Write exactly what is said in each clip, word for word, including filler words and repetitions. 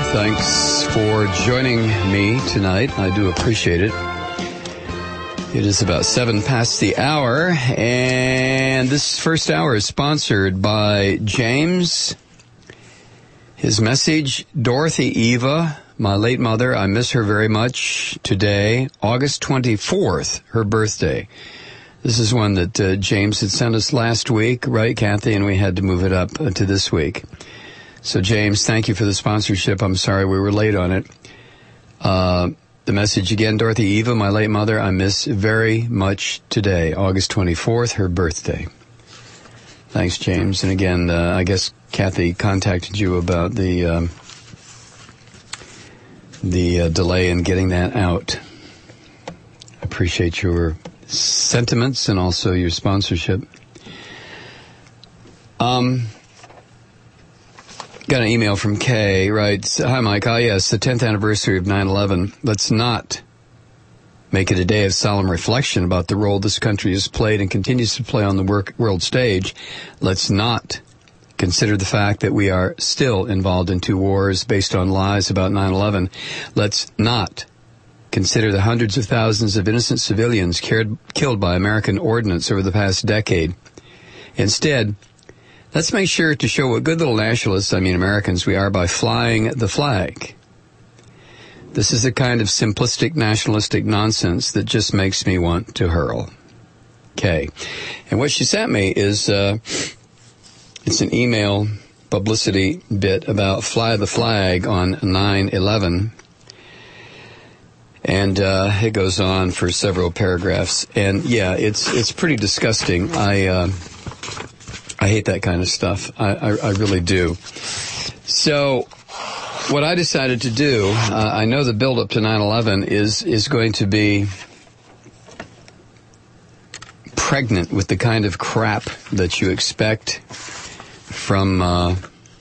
Thanks for joining me tonight. I do appreciate it. It is about seven past the hour, and this first hour is sponsored by James. His message, Dorothy Eva, my late mother, I miss her very much today, August twenty-fourth, her birthday. This is one that uh, James had sent us last week, right, Kathy? And we had to move it up uh, to this week. So, James, thank you for the sponsorship. I'm sorry we were late on it. Uh, the message again, Dorothy Eva, my late mother, I miss very much today, August twenty-fourth, her birthday. Thanks, James. And again, uh, I guess Kathy contacted you about the um, the uh, delay in getting that out. I appreciate your sentiments and also your sponsorship. Um... Got an email from Kay, writes, hi, Mike. Ah, yes, the tenth anniversary of nine eleven. Let's not make it a day of solemn reflection about the role this country has played and continues to play on the work, world stage. Let's not consider the fact that we are still involved in two wars based on lies about nine eleven. Let's not consider the hundreds of thousands of innocent civilians cared, killed by American ordnance over the past decade. Instead, let's make sure to show what good little nationalists, I mean Americans, we are by flying the flag. This is the kind of simplistic nationalistic nonsense that just makes me want to hurl. Okay. And what she sent me is, uh, it's an email publicity bit about fly the flag on nine eleven. And uh, it goes on for several paragraphs. And yeah, it's it's pretty disgusting. I... Uh, I hate that kind of stuff. I, I, I really do. So what I decided to do, uh, I know the build-up to nine eleven is, is going to be pregnant with the kind of crap that you expect from uh,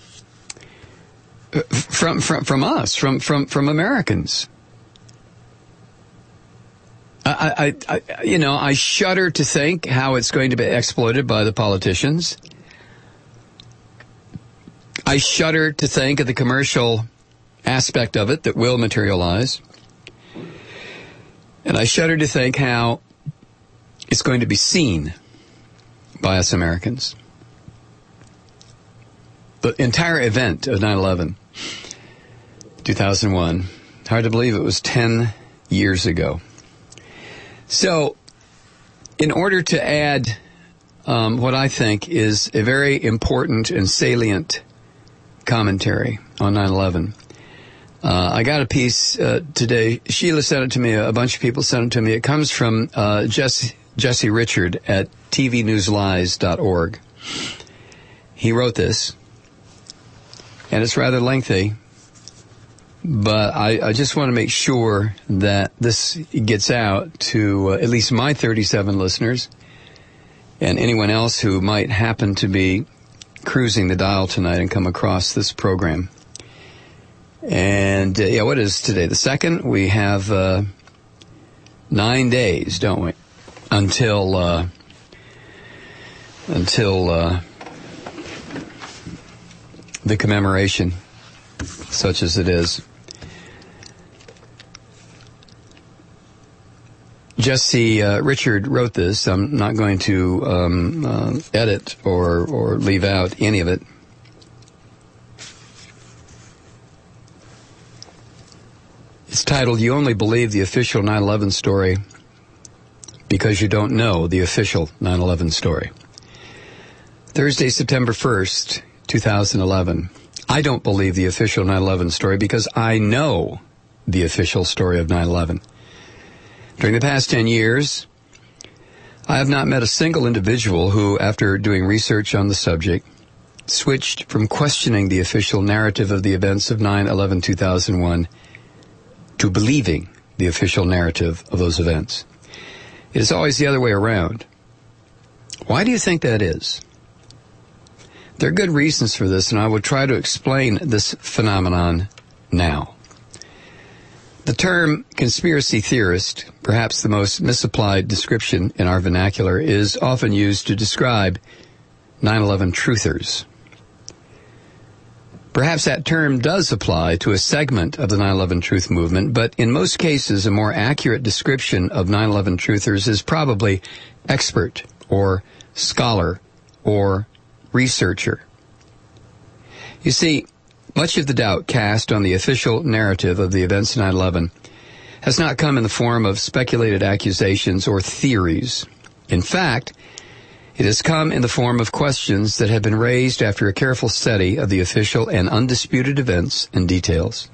from from from us, from from from Americans. I, I, I, you know, I shudder to think how it's going to be exploited by the politicians. I shudder to think of the commercial aspect of it that will materialize. And I shudder to think how it's going to be seen by us Americans. The entire event of nine eleven, two thousand one, hard to believe it was ten years ago. So, in order to add um, what I think is a very important and salient commentary on nine eleven, uh, I got a piece uh, today. Sheila sent it to me. A bunch of people sent it to me. It comes from uh, Jesse, Jesse Richard at T V news lies dot org. He wrote this, and it's rather lengthy. But I, I just want to make sure that this gets out to uh, at least my thirty-seven listeners and anyone else who might happen to be cruising the dial tonight and come across this program. And, uh, yeah, what is today? The second? We have uh, nine days, don't we, until, uh, until uh, the commemoration, such as it is. Jesse uh, Richard wrote this. I'm not going to um, uh, edit or, or leave out any of it. It's titled, You Only Believe the Official nine eleven Story Because You Don't Know the Official nine eleven Story. Thursday, September first, two thousand eleven. I don't believe the official nine eleven story because I know the official story of nine eleven. During the past ten years, I have not met a single individual who, after doing research on the subject, switched from questioning the official narrative of the events of nine eleven two thousand one to believing the official narrative of those events. It is always the other way around. Why do you think that is? There are good reasons for this, and I will try to explain this phenomenon now. The term conspiracy theorist, perhaps the most misapplied description in our vernacular, is often used to describe nine eleven truthers. Perhaps that term does apply to a segment of the nine eleven Truth movement, but in most cases, a more accurate description of nine eleven truthers is probably expert or scholar or researcher. You see, much of the doubt cast on the official narrative of the events of nine eleven has not come in the form of speculated accusations or theories. In fact, it has come in the form of questions that have been raised after a careful study of the official and undisputed events and details.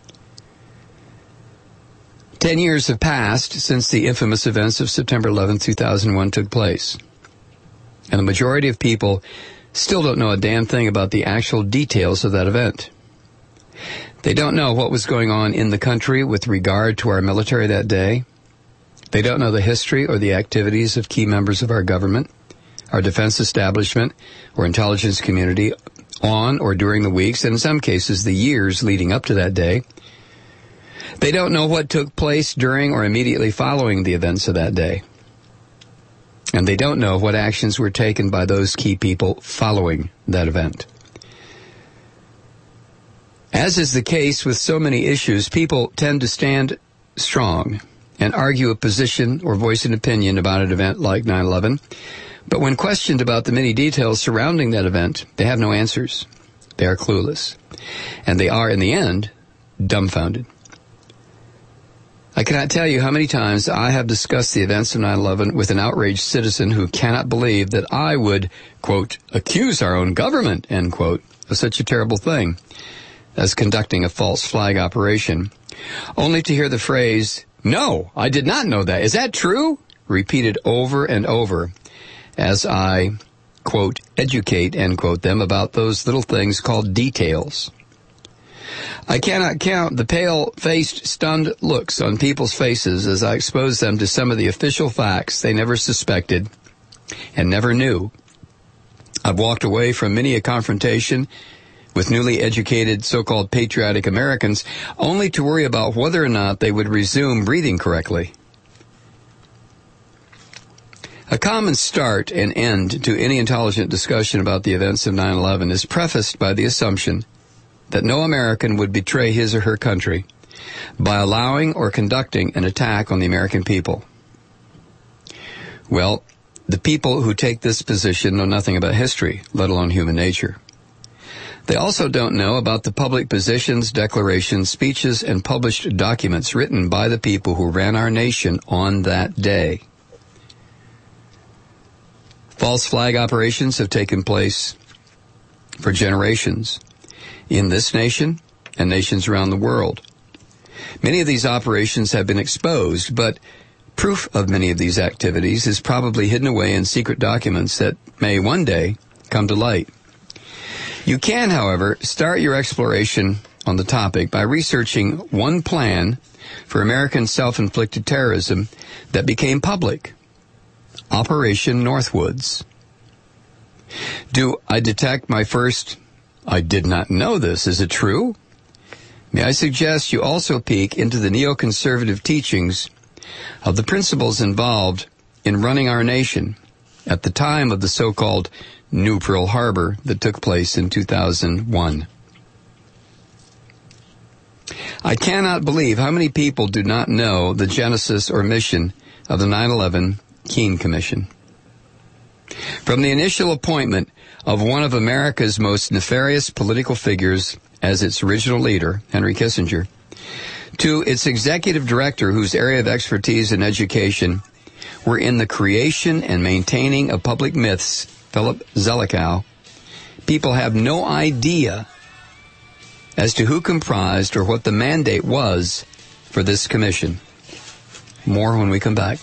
Ten years have passed since the infamous events of September eleventh, two thousand one took place, and the majority of people still don't know a damn thing about the actual details of that event. They don't know what was going on in the country with regard to our military that day. They don't know the history or the activities of key members of our government, our defense establishment, or intelligence community on or during the weeks, and in some cases the years leading up to that day. They don't know what took place during or immediately following the events of that day. And they don't know what actions were taken by those key people following that event. As is the case with so many issues, people tend to stand strong and argue a position or voice an opinion about an event like nine eleven. But when questioned about the many details surrounding that event, they have no answers. They are clueless. And they are, in the end, dumbfounded. I cannot tell you how many times I have discussed the events of nine eleven with an outraged citizen who cannot believe that I would, quote, accuse our own government, end quote, of such a terrible thing as conducting a false flag operation, only to hear the phrase, "No, I did not know that. Is that true?" repeated over and over as I, quote, educate, end quote, them about those little things called details. I cannot count the pale-faced, stunned looks on people's faces as I expose them to some of the official facts they never suspected and never knew. I've walked away from many a confrontation with newly educated so-called patriotic Americans only to worry about whether or not they would resume breathing correctly. A common start and end to any intelligent discussion about the events of nine eleven is prefaced by the assumption that no American would betray his or her country by allowing or conducting an attack on the American people. Well, the people who take this position know nothing about history, let alone human nature. They also don't know about the public positions, declarations, speeches, and published documents written by the people who ran our nation on that day. False flag operations have taken place for generations in this nation and nations around the world. Many of these operations have been exposed, but proof of many of these activities is probably hidden away in secret documents that may one day come to light. You can, however, start your exploration on the topic by researching one plan for American self-inflicted terrorism that became public: Operation Northwoods. Do I detect my first, "I did not know this, is it true?" May I suggest you also peek into the neoconservative teachings of the principles involved in running our nation at the time of the so-called New Pearl Harbor that took place in two thousand one. I cannot believe how many people do not know the genesis or mission of the nine eleven Keene Commission. From the initial appointment of one of America's most nefarious political figures as its original leader, Henry Kissinger, to its executive director whose area of expertise and education were in the creation and maintaining of public myths, Philip Zelikow, people have no idea as to who comprised or what the mandate was for this commission. More when we come back.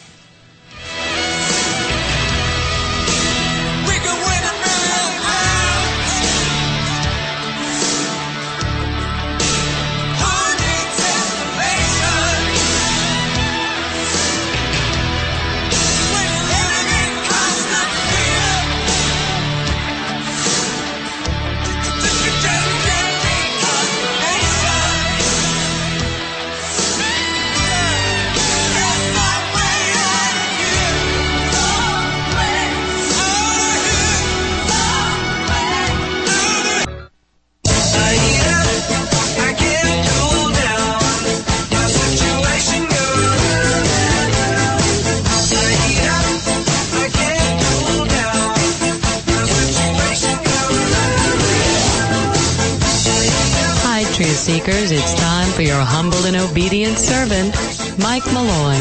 Way seekers, it's time for your humble and obedient servant, Mike Malloy.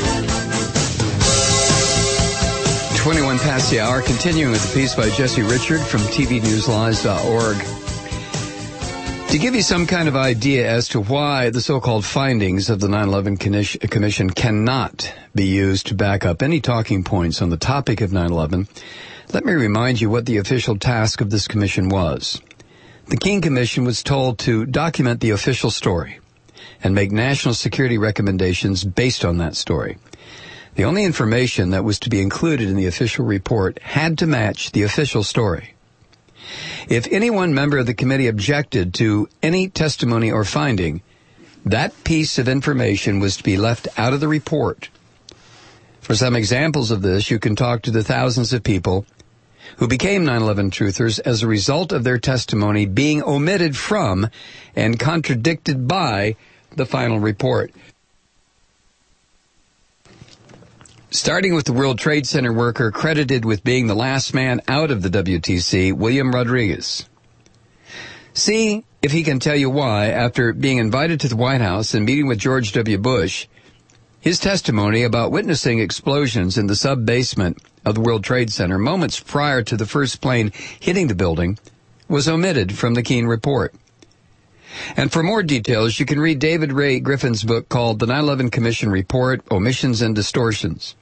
twenty-one past the hour, continuing with a piece by Jesse Richard from T V News Lies dot org. To give you some kind of idea as to why the so-called findings of the nine eleven Commission cannot be used to back up any talking points on the topic of nine eleven, let me remind you what the official task of this commission was. The Keene Commission was told to document the official story and make national security recommendations based on that story. The only information that was to be included in the official report had to match the official story. If any one member of the committee objected to any testimony or finding, that piece of information was to be left out of the report. For some examples of this, you can talk to the thousands of people who became nine eleven truthers as a result of their testimony being omitted from and contradicted by the final report. Starting with the World Trade Center worker credited with being the last man out of the W T C, William Rodriguez. See if he can tell you why, after being invited to the White House and meeting with George W. Bush, his testimony about witnessing explosions in the sub-basement of the World Trade Center moments prior to the first plane hitting the building was omitted from the Keene report. And for more details, you can read David Ray Griffin's book called The nine eleven Commission Report, Omissions and Distortions.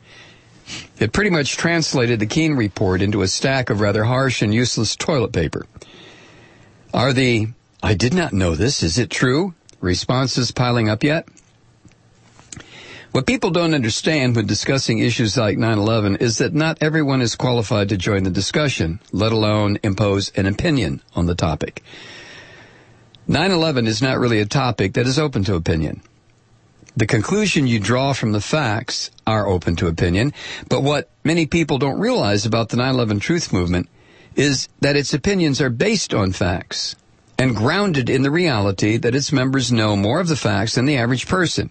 It pretty much translated the Keene report into a stack of rather harsh and useless toilet paper. Are the, "I did not know this, is it true?" responses piling up yet? What people don't understand when discussing issues like nine eleven is that not everyone is qualified to join the discussion, let alone impose an opinion on the topic. nine eleven is not really a topic that is open to opinion. The conclusion you draw from the facts are open to opinion, but what many people don't realize about the nine eleven Truth Movement is that its opinions are based on facts and grounded in the reality that its members know more of the facts than the average person.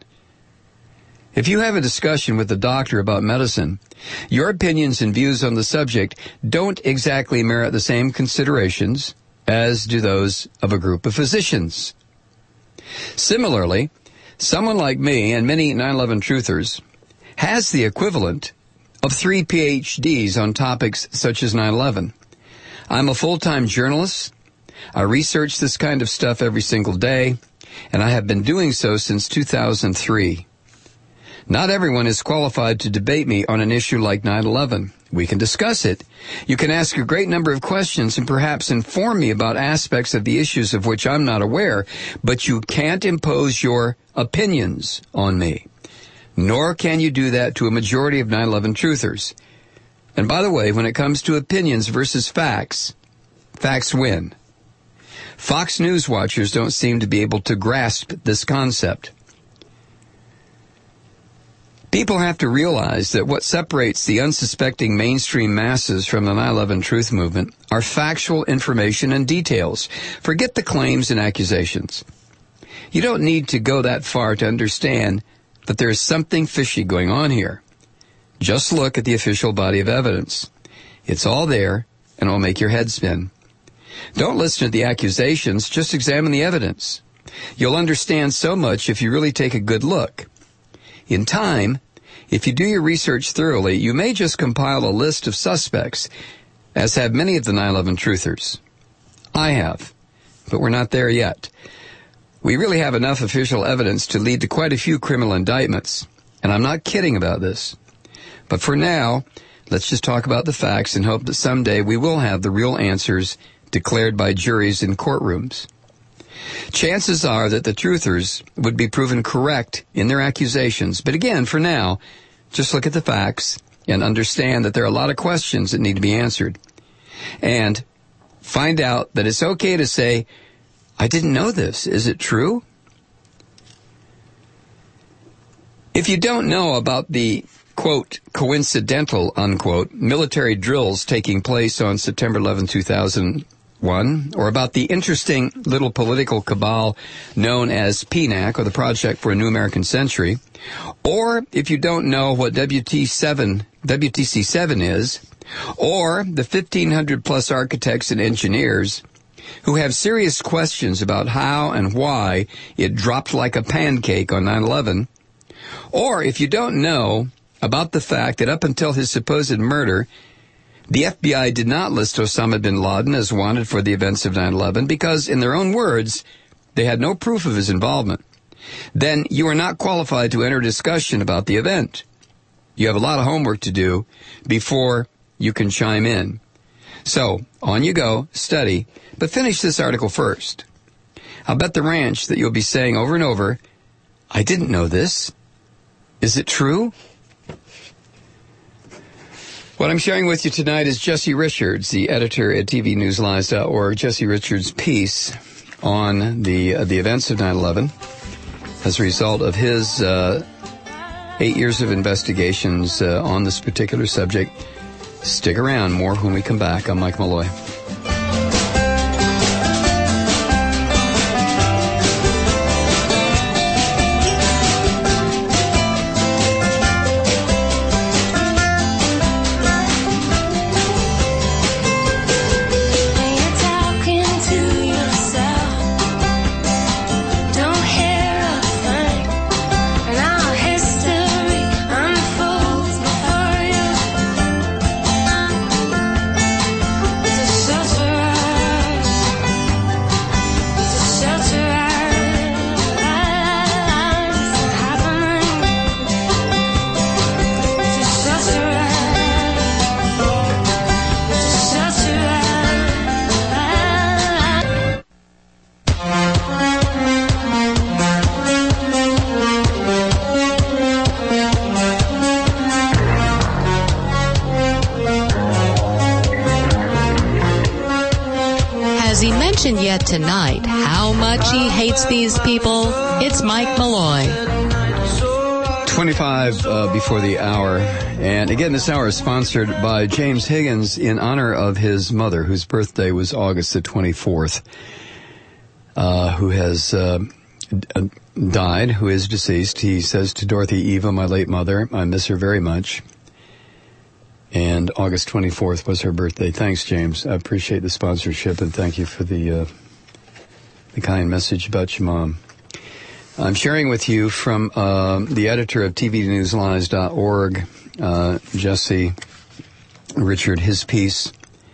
If you have a discussion with a doctor about medicine, your opinions and views on the subject don't exactly merit the same considerations as do those of a group of physicians. Similarly, someone like me and many nine eleven truthers has the equivalent of three P H Ds on topics such as nine eleven. I'm a full-time journalist. I research this kind of stuff every single day, and I have been doing so since two thousand three. Not everyone is qualified to debate me on an issue like nine eleven. We can discuss it. You can ask a great number of questions and perhaps inform me about aspects of the issues of which I'm not aware, but you can't impose your opinions on me. Nor can you do that to a majority of nine eleven truthers. And by the way, when it comes to opinions versus facts, facts win. Fox News watchers don't seem to be able to grasp this concept. People have to realize that what separates the unsuspecting mainstream masses from the nine eleven Truth Movement are factual information and details. Forget the claims and accusations. You don't need to go that far to understand that there is something fishy going on here. Just look at the official body of evidence. It's all there, and it'll make your head spin. Don't listen to the accusations, just examine the evidence. You'll understand so much if you really take a good look. In time, if you do your research thoroughly, you may just compile a list of suspects, as have many of the nine eleven truthers. I have, but we're not there yet. We really have enough official evidence to lead to quite a few criminal indictments, and I'm not kidding about this. But for now, let's just talk about the facts and hope that someday we will have the real answers declared by juries in courtrooms. Chances are that the truthers would be proven correct in their accusations. But again, for now, just look at the facts and understand that there are a lot of questions that need to be answered. And find out that it's okay to say, "I didn't know this. Is it true?" If you don't know about the, quote, coincidental, unquote, military drills taking place on September eleventh, two thousand one, or about the interesting little political cabal known as P NAC, or the Project for a New American Century, or if you don't know what W T seven, W T C seven is, or the fifteen hundred plus architects and engineers who have serious questions about how and why it dropped like a pancake on nine eleven, or if you don't know about the fact that up until his supposed murder, the F B I did not list Osama bin Laden as wanted for the events of nine eleven because, in their own words, they had no proof of his involvement, then you are not qualified to enter discussion about the event. You have a lot of homework to do before you can chime in. So, on you go, study, but finish this article first. I'll bet the ranch that you'll be saying over and over, I didn't know this. Is it true? What I'm sharing with you tonight is Jesse Richards, the editor at T V News Lies dot org. Jesse Richards' piece on the uh, the events of nine eleven as a result of his uh, eight years of investigations uh, on this particular subject. Stick around. More when we come back. I'm Mike Malloy. Yet tonight, how much he hates these people. It's Mike Malloy. twenty-five uh, before the hour. And again, this hour is sponsored by James Higgins in honor of his mother, whose birthday was August the twenty-fourth, uh, who has uh, d- died, who is deceased. He says to Dorothy Eva, my late mother, I miss her very much. And August twenty-fourth was her birthday. Thanks, James. I appreciate the sponsorship, and thank you for the uh, the kind message about your mom. I'm sharing with you from uh, the editor of T V News Lies dot org, uh, Jesse Richard, his piece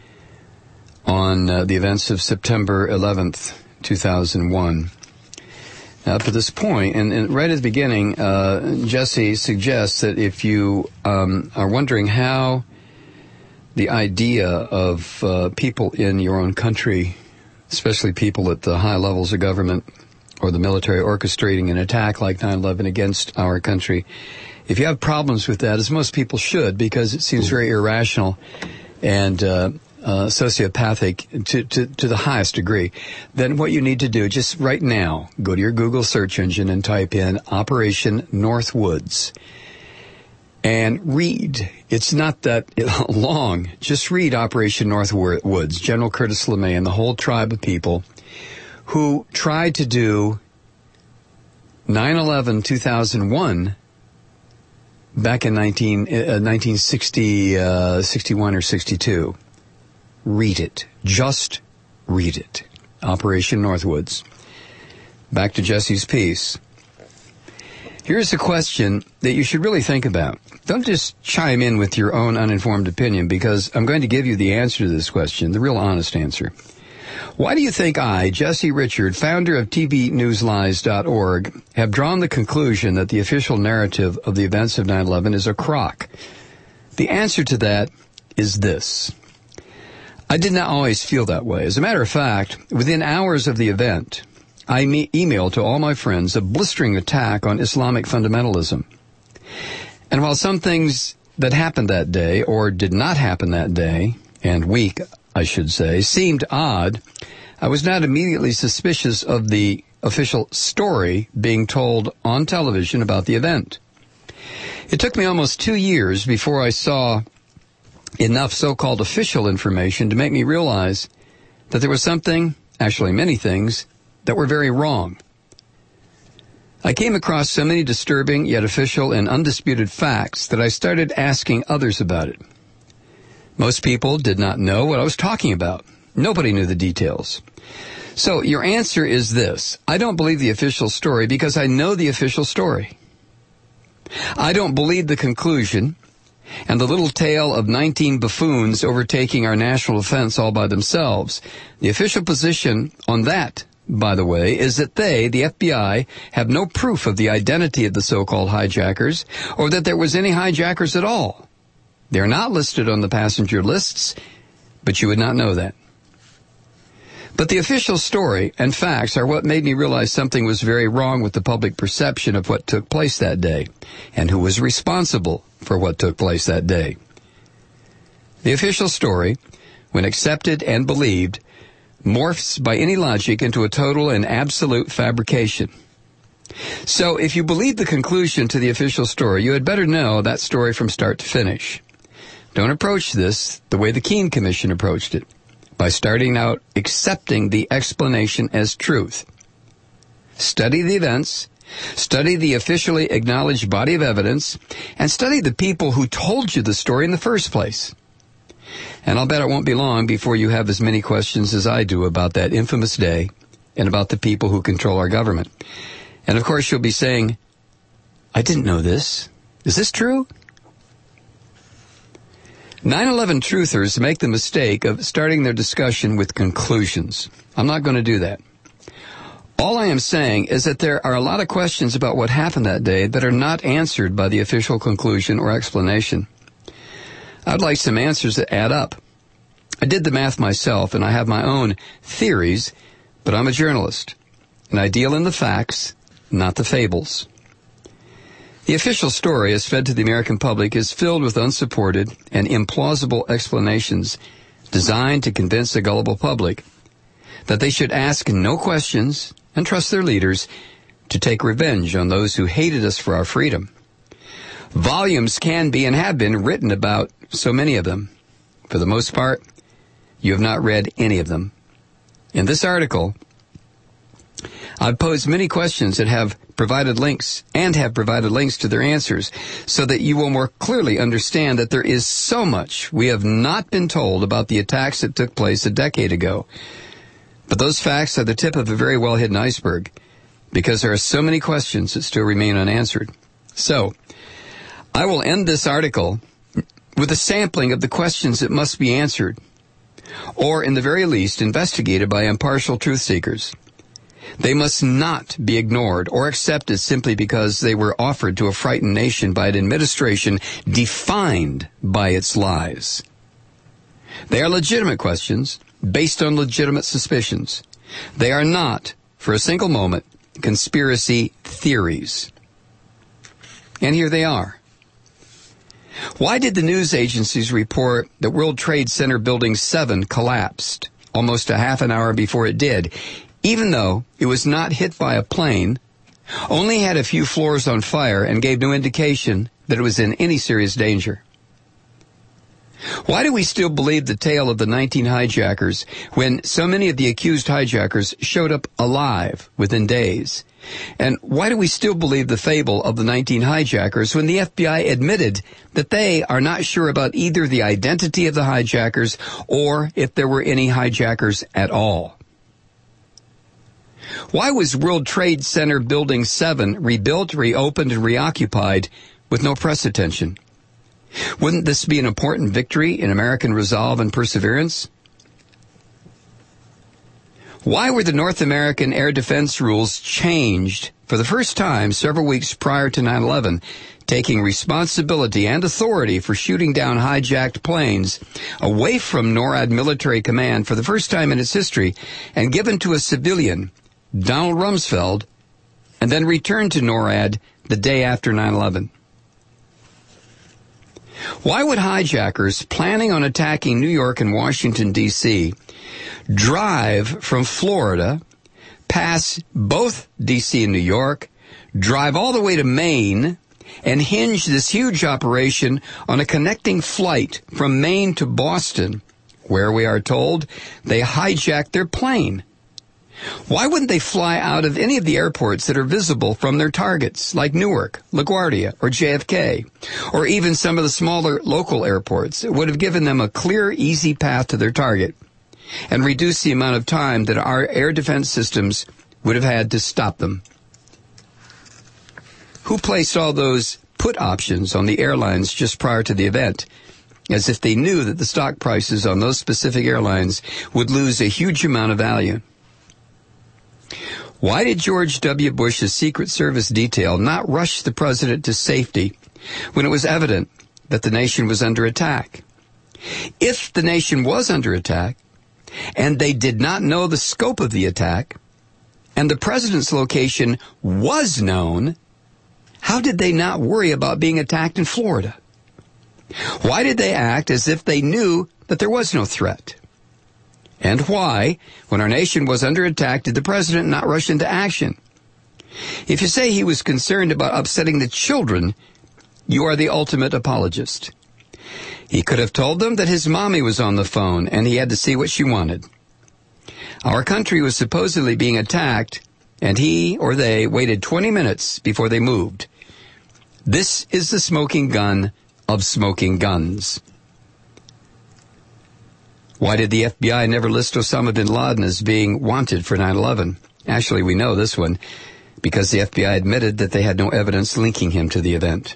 on uh, the events of September eleventh, two thousand one. Now, up to this point, and, and right at the beginning, uh, Jesse suggests that if you um, are wondering how the idea of uh, people in your own country, especially people at the high levels of government or the military, orchestrating an attack like nine eleven against our country, if you have problems with that, as most people should, because it seems very irrational and uh, uh, sociopathic to, to, to the highest degree, then what you need to do, just right now, go to your Google search engine and type in Operation Northwoods. And read. It's not that long. Just read Operation Northwoods, General Curtis LeMay and the whole tribe of people who tried to do nine eleven two thousand one back in nineteen, uh, nineteen sixty, uh, sixty-one or sixty-two. Read it. Just read it. Operation Northwoods. Back to Jesse's piece. Here's a question that you should really think about. Don't just chime in with your own uninformed opinion, because I'm going to give you the answer to this question, the real honest answer. Why do you think I, Jesse Richard, founder of T V News Lies dot org, have drawn the conclusion that the official narrative of the events of nine eleven is a crock? The answer to that is this. I did not always feel that way. As a matter of fact, within hours of the event, I me- emailed to all my friends a blistering attack on Islamic fundamentalism. And while some things that happened that day, or did not happen that day, and week, I should say, seemed odd, I was not immediately suspicious of the official story being told on television about the event. It took me almost two years before I saw enough so-called official information to make me realize that there was something, actually many things, that were very wrong. I came across so many disturbing yet official and undisputed facts that I started asking others about it. Most people did not know what I was talking about. Nobody knew the details. So your answer is this. I don't believe the official story because I know the official story. I don't believe the conclusion and the little tale of nineteen buffoons overtaking our national defense all by themselves. The official position on that, by the way, is that they, the F B I, have no proof of the identity of the so-called hijackers or that there was any hijackers at all. They're not listed on the passenger lists, but you would not know that. But the official story and facts are what made me realize something was very wrong with the public perception of what took place that day and who was responsible for what took place that day. The official story, when accepted and believed, morphs by any logic into a total and absolute fabrication. So if you believe the conclusion to the official story, you had better know that story from start to finish. Don't approach this the way the Keene Commission approached it, by starting out accepting the explanation as truth. Study the events, study the officially acknowledged body of evidence, and study the people who told you the story in the first place. And I'll bet it won't be long before you have as many questions as I do about that infamous day and about the people who control our government. And of course you'll be saying, I didn't know this. Is this true? nine eleven truthers make the mistake of starting their discussion with conclusions. I'm not going to do that. All I am saying is that there are a lot of questions about what happened that day that are not answered by the official conclusion or explanation. I'd like some answers that add up. I did the math myself, and I have my own theories, but I'm a journalist, and I deal in the facts, not the fables. The official story, as fed to the American public, is filled with unsupported and implausible explanations designed to convince the gullible public that they should ask no questions and trust their leaders to take revenge on those who hated us for our freedom. Volumes can be and have been written about so many of them. For the most part, you have not read any of them. In this article, I've posed many questions that have provided links and have provided links to their answers so that you will more clearly understand that there is so much we have not been told about the attacks that took place a decade ago. But those facts are the tip of a very well-hidden iceberg because there are so many questions that still remain unanswered. So, I will end this article with a sampling of the questions that must be answered, or in the very least investigated by impartial truth seekers. They must not be ignored or accepted simply because they were offered to a frightened nation by an administration defined by its lies. They are legitimate questions based on legitimate suspicions. They are not, for a single moment, conspiracy theories. And here they are. Why did the news agencies report that World Trade Center Building seven collapsed almost a half an hour before it did, even though it was not hit by a plane, only had a few floors on fire, and gave no indication that it was in any serious danger? Why do we still believe the tale of the nineteen hijackers when so many of the accused hijackers showed up alive within days? And why do we still believe the fable of the nineteen hijackers when the F B I admitted that they are not sure about either the identity of the hijackers or if there were any hijackers at all? Why was World Trade Center Building seven rebuilt, reopened, and reoccupied with no press attention? Wouldn't this be an important victory in American resolve and perseverance? Why were the North American air defense rules changed for the first time several weeks prior to nine eleven, taking responsibility and authority for shooting down hijacked planes away from NORAD military command for the first time in its history and given to a civilian, Donald Rumsfeld, and then returned to NORAD the day after nine eleven? Why would hijackers planning on attacking New York and Washington, D C drive from Florida, pass both D C and New York, drive all the way to Maine, and hinge this huge operation on a connecting flight from Maine to Boston, where we are told they hijacked their plane? Why wouldn't they fly out of any of the airports that are visible from their targets, like Newark, LaGuardia, or J F K, or even some of the smaller local airports that would have given them a clear, easy path to their target? and reduce the amount of time that our air defense systems would have had to stop them. Who placed all those put options on the airlines just prior to the event, as if they knew that the stock prices on those specific airlines would lose a huge amount of value? Why did George W. Bush's Secret Service detail not rush the president to safety when it was evident that the nation was under attack? If the nation was under attack, and they did not know the scope of the attack, and the president's location was known, how did they not worry about being attacked in Florida? Why did they act as if they knew that there was no threat? And why, when our nation was under attack, did the president not rush into action? If you say he was concerned about upsetting the children, you are the ultimate apologist. He could have told them that his mommy was on the phone and he had to see what she wanted. Our country was supposedly being attacked, and he or they waited twenty minutes before they moved. This is the smoking gun of smoking guns. Why did the F B I never list Osama bin Laden as being wanted for nine eleven? Actually, we know this one because the F B I admitted that they had no evidence linking him to the event.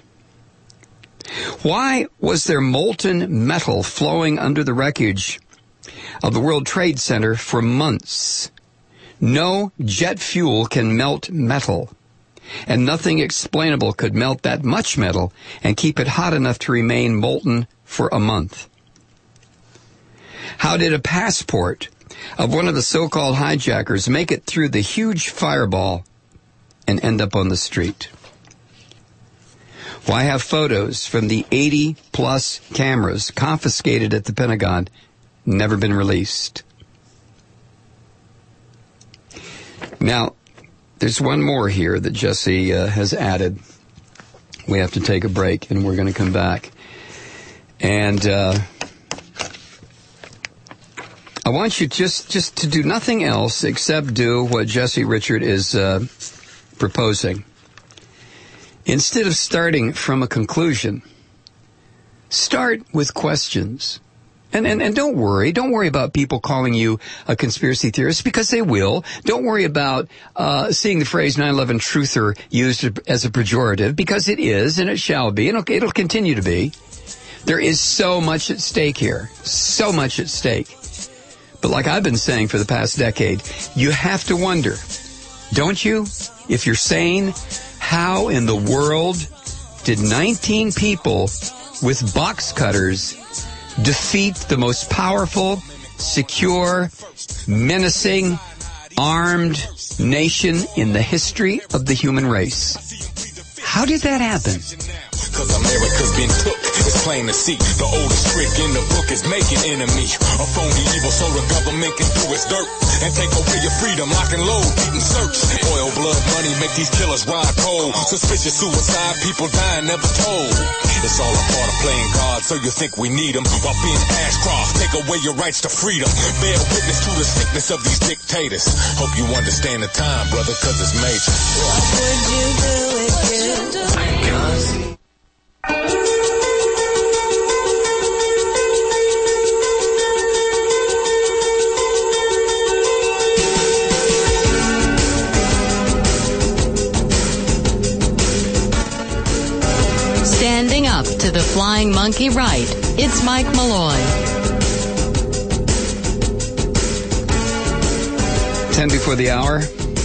Why was there molten metal flowing under the wreckage of the World Trade Center for months? No jet fuel can melt metal, and nothing explainable could melt that much metal and keep it hot enough to remain molten for a month. How did a passport of one of the so-called hijackers make it through the huge fireball and end up on the street? Why have photos from the eighty-plus cameras confiscated at the Pentagon never been released? Now, there's one more here that Jesse uh, has added. We have to take a break, and we're going to come back. And uh, I want you just, just to do nothing else except do what Jesse Richard is uh, proposing. Instead of starting from a conclusion, start with questions. And, and, and don't worry. Don't worry about people calling you a conspiracy theorist, because they will. Don't worry about uh, seeing the phrase nine eleven truther used as a pejorative, because it is, and it shall be, and it'll, it'll continue to be. There is so much at stake here. So much at stake. But like I've been saying for the past decade, you have to wonder, don't you, if you're sane, how in the world did nineteen people with box cutters defeat the most powerful, secure, menacing, armed nation in the history of the human race? How did that happen? Cause America's been took, it's plain to see. The oldest trick in the book is making enemy. A phony evil so the government can do its dirt and take over your freedom, lock and load, beat and search. Oil, blood, money make these killers ride cold. Suspicious suicide, people dying never told. It's all a part of playing God, so you think we need them. While being Ashcroft, take away your rights to freedom. Bear witness to the sickness of these dictators. Hope you understand the time, brother, cause it's major. What would you do if you do? Standing up to the flying monkey right, it's Mike Malloy. Ten before the hour.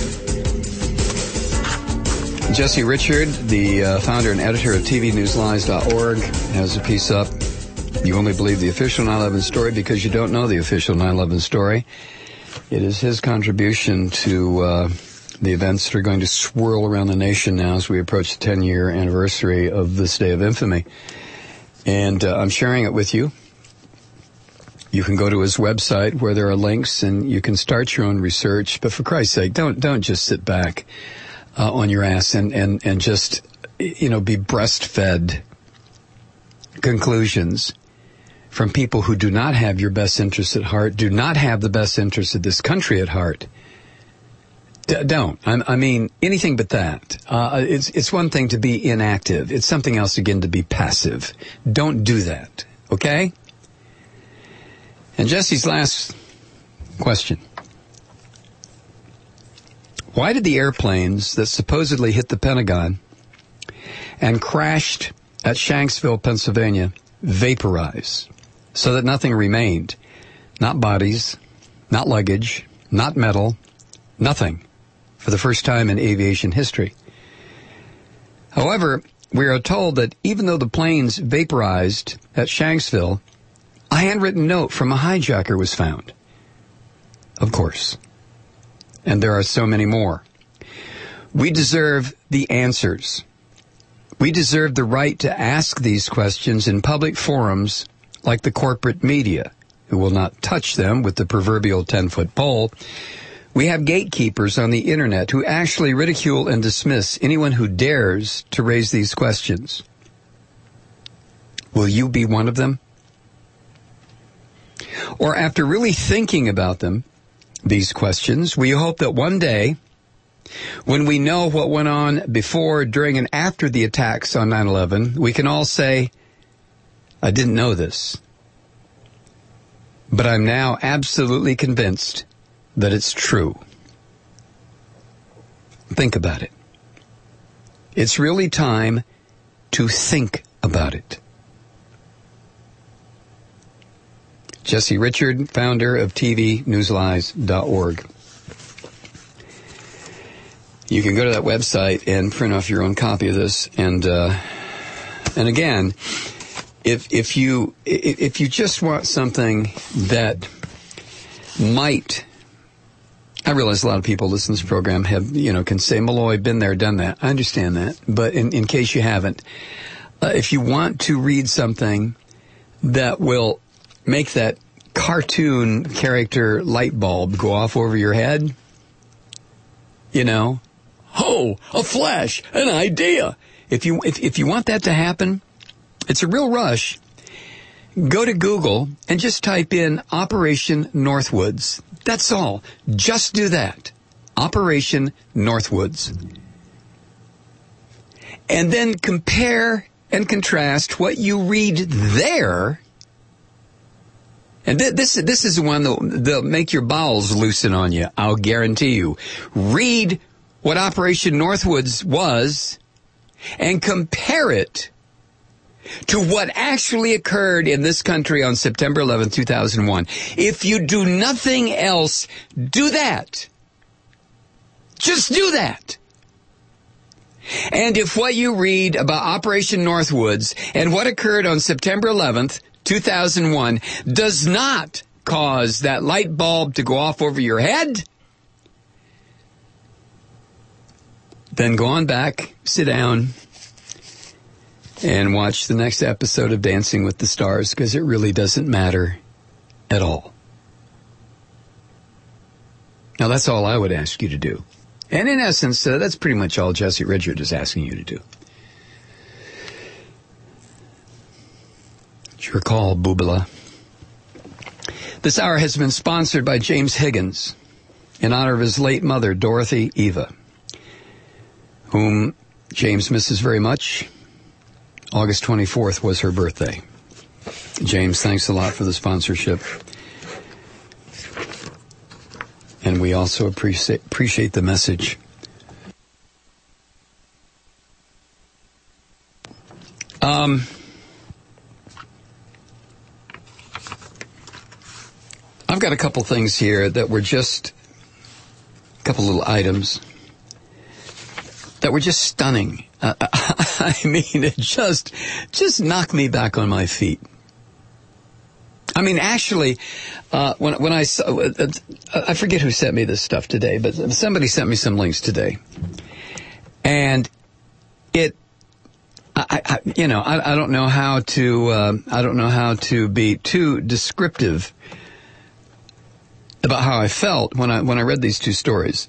Jesse Richard, the uh, founder and editor of T V News Lies dot org, has a piece up. You only believe the official nine eleven story because you don't know the official nine eleven story. It is his contribution to uh, the events that are going to swirl around the nation now as we approach the ten-year anniversary of this day of infamy. And uh, I'm sharing it with you. You can go to his website where there are links, and you can start your own research. But for Christ's sake, don't don't just sit back Uh, on your ass and, and, and just, you know, be breastfed conclusions from people who do not have your best interests at heart, do not have the best interests of this country at heart. D- don't. I, I mean, anything but that. Uh, it's, it's one thing to be inactive. It's something else, again, to be passive. Don't do that, okay? And Jesse's last Question. Why did the airplanes that supposedly hit the Pentagon and crashed at Shanksville, Pennsylvania, vaporize so that nothing remained? Not bodies, not luggage, not metal, nothing, for the first time in aviation history. However, we are told that even though the planes vaporized at Shanksville, a handwritten note from a hijacker was found. Of course. And there are so many more. We deserve the answers. We deserve the right to ask these questions in public forums like the corporate media, who will not touch them with the proverbial ten-foot pole. We have gatekeepers on the internet who actually ridicule and dismiss anyone who dares to raise these questions. Will you be one of them? Or after really thinking about them, these questions, we hope that one day, when we know what went on before, during, and after the attacks on nine eleven, we can all say, I didn't know this, but I'm now absolutely convinced that it's true. Think about it. It's really time to think about it. Jesse Richard, founder of T V Newslies dot org. You can go to that website and print off your own copy of this. And uh, and again, if if you if you just want something that might, I realize a lot of people listen to this program have, you know, can say, Malloy, been there, done that. I understand that. But in, in case you haven't, uh, if you want to read something that will make that cartoon character light bulb go off over your head, you know, oh, a flash, an idea. If you if, if you want that to happen, it's a real rush. Go to Google and just type in Operation Northwoods. That's all. Just do that. Operation Northwoods. And then compare and contrast what you read there. And th- this, this is the one that'll, that'll make your bowels loosen on you, I'll guarantee you. Read what Operation Northwoods was and compare it to what actually occurred in this country on September eleventh, two thousand one. If you do nothing else, do that. Just do that. And if what you read about Operation Northwoods and what occurred on September eleventh, two thousand one does not cause that light bulb to go off over your head, then go on back, sit down, and watch the next episode of Dancing with the Stars, because it really doesn't matter at all. Now, that's all I would ask you to do. And in essence, uh, that's pretty much all Jesse Richard is asking you to do. It's your call, Boobala. This hour has been sponsored by James Higgins in honor of his late mother, Dorothy Eva, whom James misses very much. August twenty-fourth was her birthday. James, thanks a lot for the sponsorship. And we also appreciate appreciate the message. Um, I've got a couple things here that were just a couple little items that were just stunning. Uh, I mean, it just just knocked me back on my feet. I mean, actually, uh, when when I saw, uh, I forget who sent me this stuff today, but somebody sent me some links today, and it, I, I you know, I, I don't know how to, uh, I don't know how to be too descriptive about how I felt when I when I read these two stories.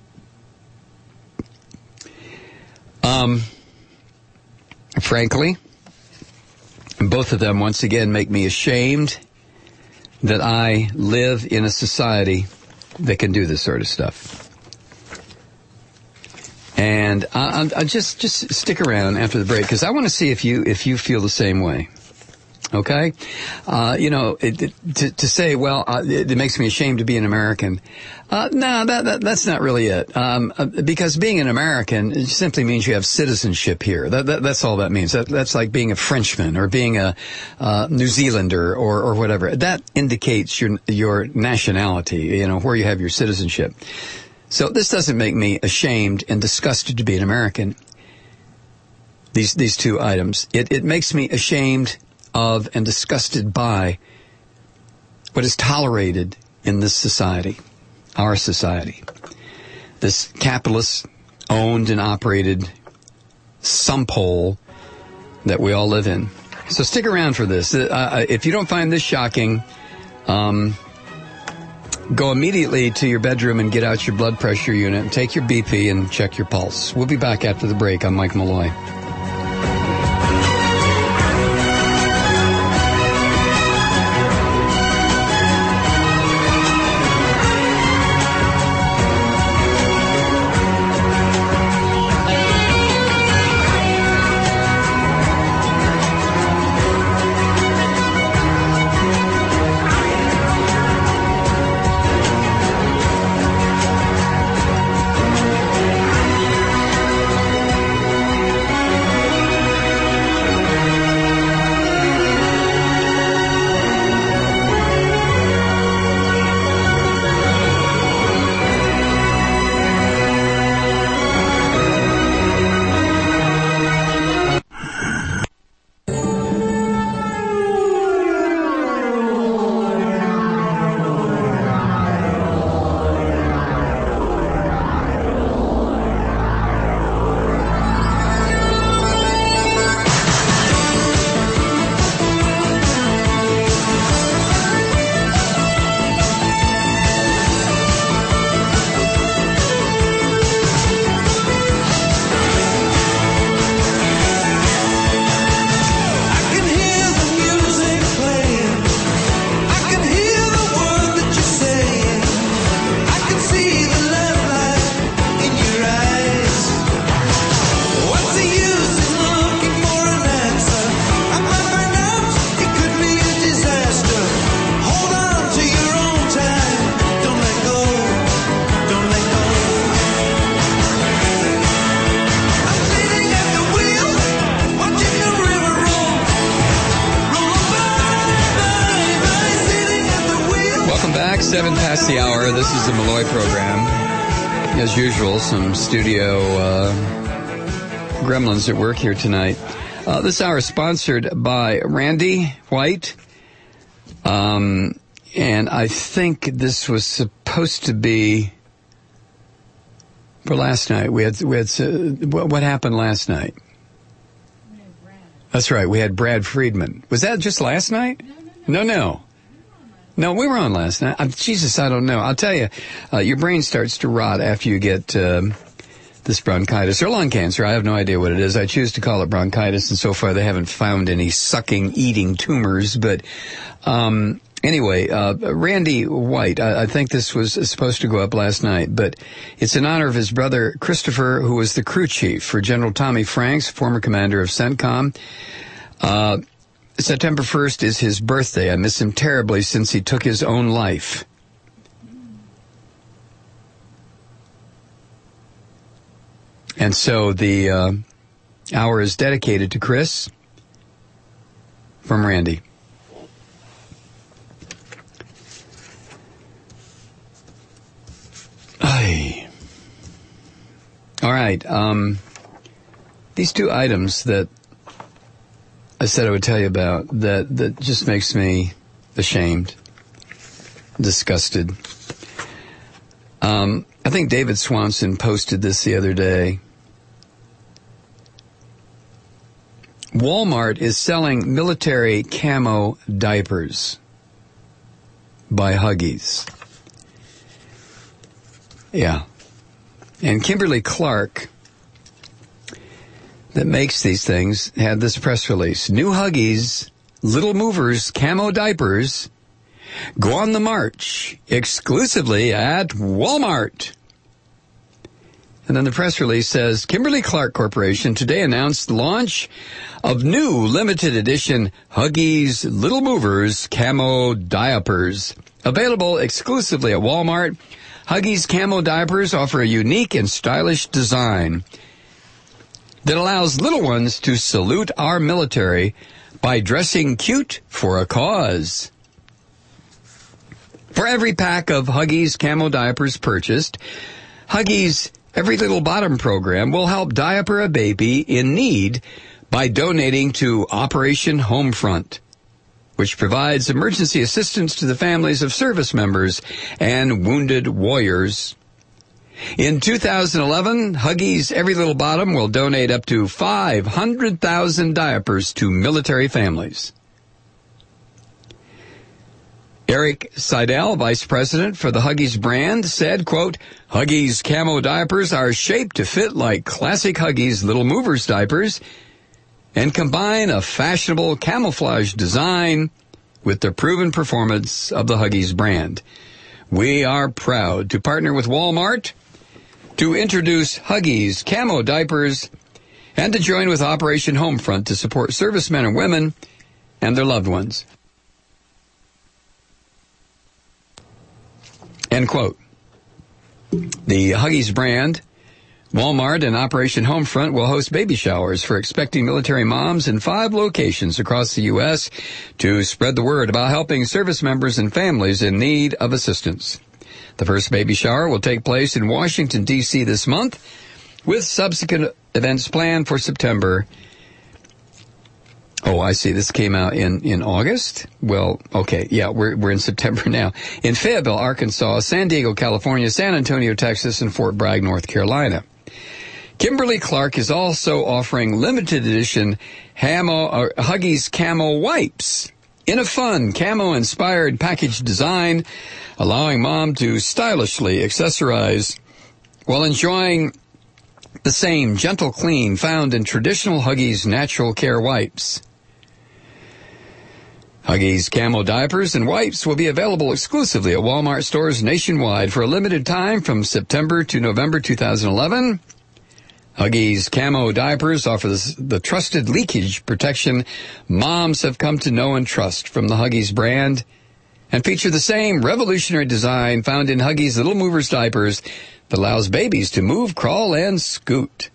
Um, frankly, both of them once again make me ashamed that I live in a society that can do this sort of stuff. And I, I just just stick around after the break, because I want to see if you if you feel the same way. Okay? Uh, you know, it, it, to, to say, well, uh, it, it makes me ashamed to be an American. Uh, no, that, that, that's not really it. Um, uh, because being an American it simply means you have citizenship here. That, that, that's all that means. That, that's like being a Frenchman or being a uh, New Zealander or, or whatever. That indicates your your nationality, you know, where you have your citizenship. So this doesn't make me ashamed and disgusted to be an American. These these two items. It, it makes me ashamed of and disgusted by what is tolerated in this society, our society. This capitalist-owned and operated sump hole that we all live in. So stick around for this. Uh, if you don't find this shocking, um, go immediately to your bedroom and get out your blood pressure unit and take your B P and check your pulse. We'll be back after the break. I'm Mike Malloy. Seven past the hour. This is the Malloy program. As usual, some studio uh, gremlins at work here tonight. Uh, this hour is sponsored by Randy White. Um, and I think this was supposed to be for last night. We had, we had uh, what, what happened last night? We had Brad. That's right. We had Brad Friedman. Was that just last night? No, no. no, no. No, we were on last night. I'm, Jesus, I don't know. I'll tell you, uh, your brain starts to rot after you get um, this bronchitis or lung cancer. I have no idea what it is. I choose to call it bronchitis, and so far they haven't found any sucking, eating tumors. But um, anyway, uh, Randy White, I, I think this was supposed to go up last night, but it's in honor of his brother Christopher, who was the crew chief for General Tommy Franks, former commander of CENTCOM. Uh September first is his birthday. I miss him terribly since he took his own life. And so the uh, hour is dedicated to Chris from Randy. Ay. All right. Um, these two items that I said I would tell you about that, that just makes me ashamed, disgusted. Um, I think David Swanson posted this the other day. Walmart is selling military camo diapers by Huggies. Yeah. And Kimberly Clark, that makes these things, had this press release. New Huggies Little Movers camo diapers go on the march exclusively at Walmart. And then the press release says, Kimberly-Clark Corporation today announced the launch of new limited edition Huggies Little Movers Camo Diapers. Available exclusively at Walmart, Huggies Camo Diapers offer a unique and stylish design that allows little ones to salute our military by dressing cute for a cause. For every pack of Huggies Camo Diapers purchased, Huggies Every Little Bottom program will help diaper a baby in need by donating to Operation Homefront, which provides emergency assistance to the families of service members and wounded warriors. In two thousand eleven, Huggies Every Little Bottom will donate up to five hundred thousand diapers to military families. Eric Seidel, vice president for the Huggies brand, said, quote, Huggies Camo Diapers are shaped to fit like classic Huggies Little Movers diapers and combine a fashionable camouflage design with the proven performance of the Huggies brand. We are proud to partner with Walmart to introduce Huggies Camo Diapers and to join with Operation Homefront to support servicemen and women and their loved ones. End quote. The Huggies brand, Walmart, and Operation Homefront will host baby showers for expecting military moms in five locations across the U S to spread the word about helping service members and families in need of assistance. The first baby shower will take place in Washington, D C this month, with subsequent events planned for September. Oh, I see. This came out in, in August? Well, okay. Yeah, we're, we're in September now. In Fayetteville, Arkansas, San Diego, California, San Antonio, Texas, and Fort Bragg, North Carolina. Kimberly-Clark is also offering limited edition Hamo, uh, Huggies Camo Wipes in a fun camo-inspired package design, allowing mom to stylishly accessorize while enjoying the same gentle clean found in traditional Huggies Natural Care Wipes. Huggies Camo Diapers and Wipes will be available exclusively at Walmart stores nationwide for a limited time from September to November two thousand eleven. Huggies Camo Diapers offer the, the trusted leakage protection moms have come to know and trust from the Huggies brand and feature the same revolutionary design found in Huggies Little Movers diapers that allows babies to move, crawl, and scoot.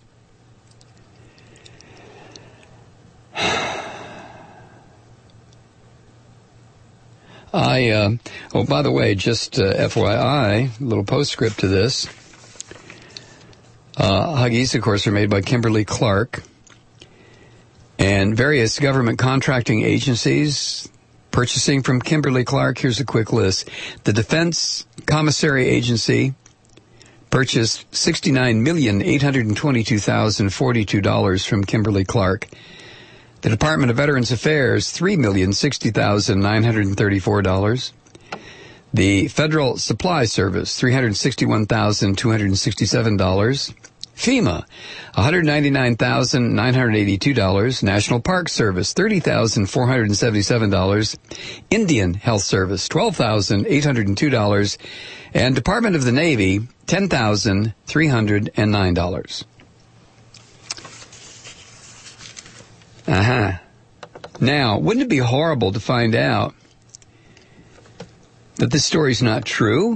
I, uh, oh, by the way, just uh, F Y I, a little postscript to this. Uh, Huggies, of course, are made by Kimberly-Clark, and various government contracting agencies purchasing from Kimberly-Clark. Here's a quick list. The Defense Commissary Agency purchased sixty-nine million eight hundred twenty-two thousand forty-two dollars from Kimberly-Clark. The Department of Veterans Affairs, three million sixty thousand nine hundred thirty-four dollars. The Federal Supply Service, three hundred sixty-one thousand two hundred sixty-seven dollars. FEMA, one hundred ninety-nine thousand nine hundred eighty-two dollars. National Park Service, thirty thousand four hundred seventy-seven dollars. Indian Health Service, twelve thousand eight hundred two dollars. And Department of the Navy, ten thousand three hundred nine dollars. Uh-huh. Now, wouldn't it be horrible to find out that this story's not true?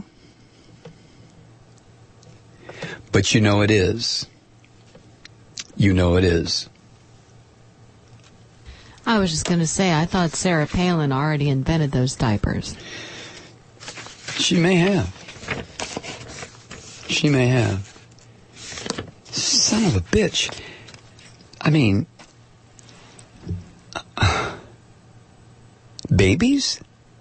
But you know it is. You know it is. I was just going to say, I thought Sarah Palin already invented those diapers. She may have. She may have. Son of a bitch. I mean, uh, babies?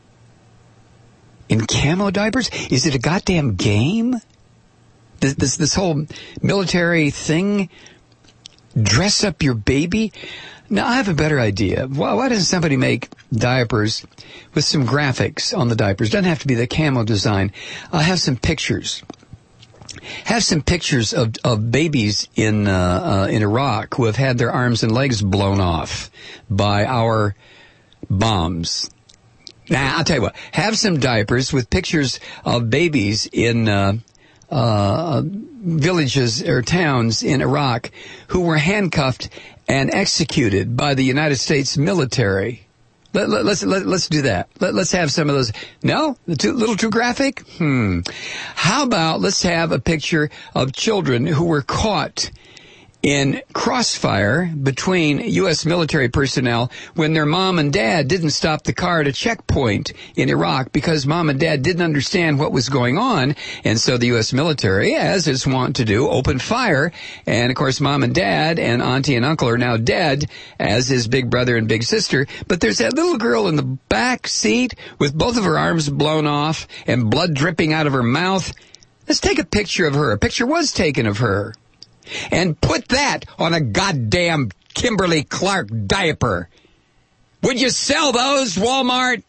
In camo diapers? Is it a goddamn game? This, this, this whole military thing? Dress up your baby? Now, I have a better idea. Why, why doesn't somebody make diapers with some graphics on the diapers? Doesn't have to be the camo design. I'll have some pictures. Have some pictures of, of babies in uh, uh, in Iraq who have had their arms and legs blown off by our bombs. Now, I'll tell you what. Have some diapers with pictures of babies in uh, uh, villages or towns in Iraq who were handcuffed and executed by the United States military. Let, let, let's let, let's do that. Let, let's have some of those. No, a too, little too graphic. Hmm. How about let's have a picture of children who were caught in crossfire between U S military personnel when their mom and dad didn't stop the car at a checkpoint in Iraq because mom and dad didn't understand what was going on. And so the U S military, as it's wont to do, opened fire. And, of course, mom and dad and auntie and uncle are now dead, as is big brother and big sister. But there's that little girl in the back seat with both of her arms blown off and blood dripping out of her mouth. Let's take a picture of her. A picture was taken of her. And put that on a goddamn Kimberly Clark diaper. Would you sell those, Walmart?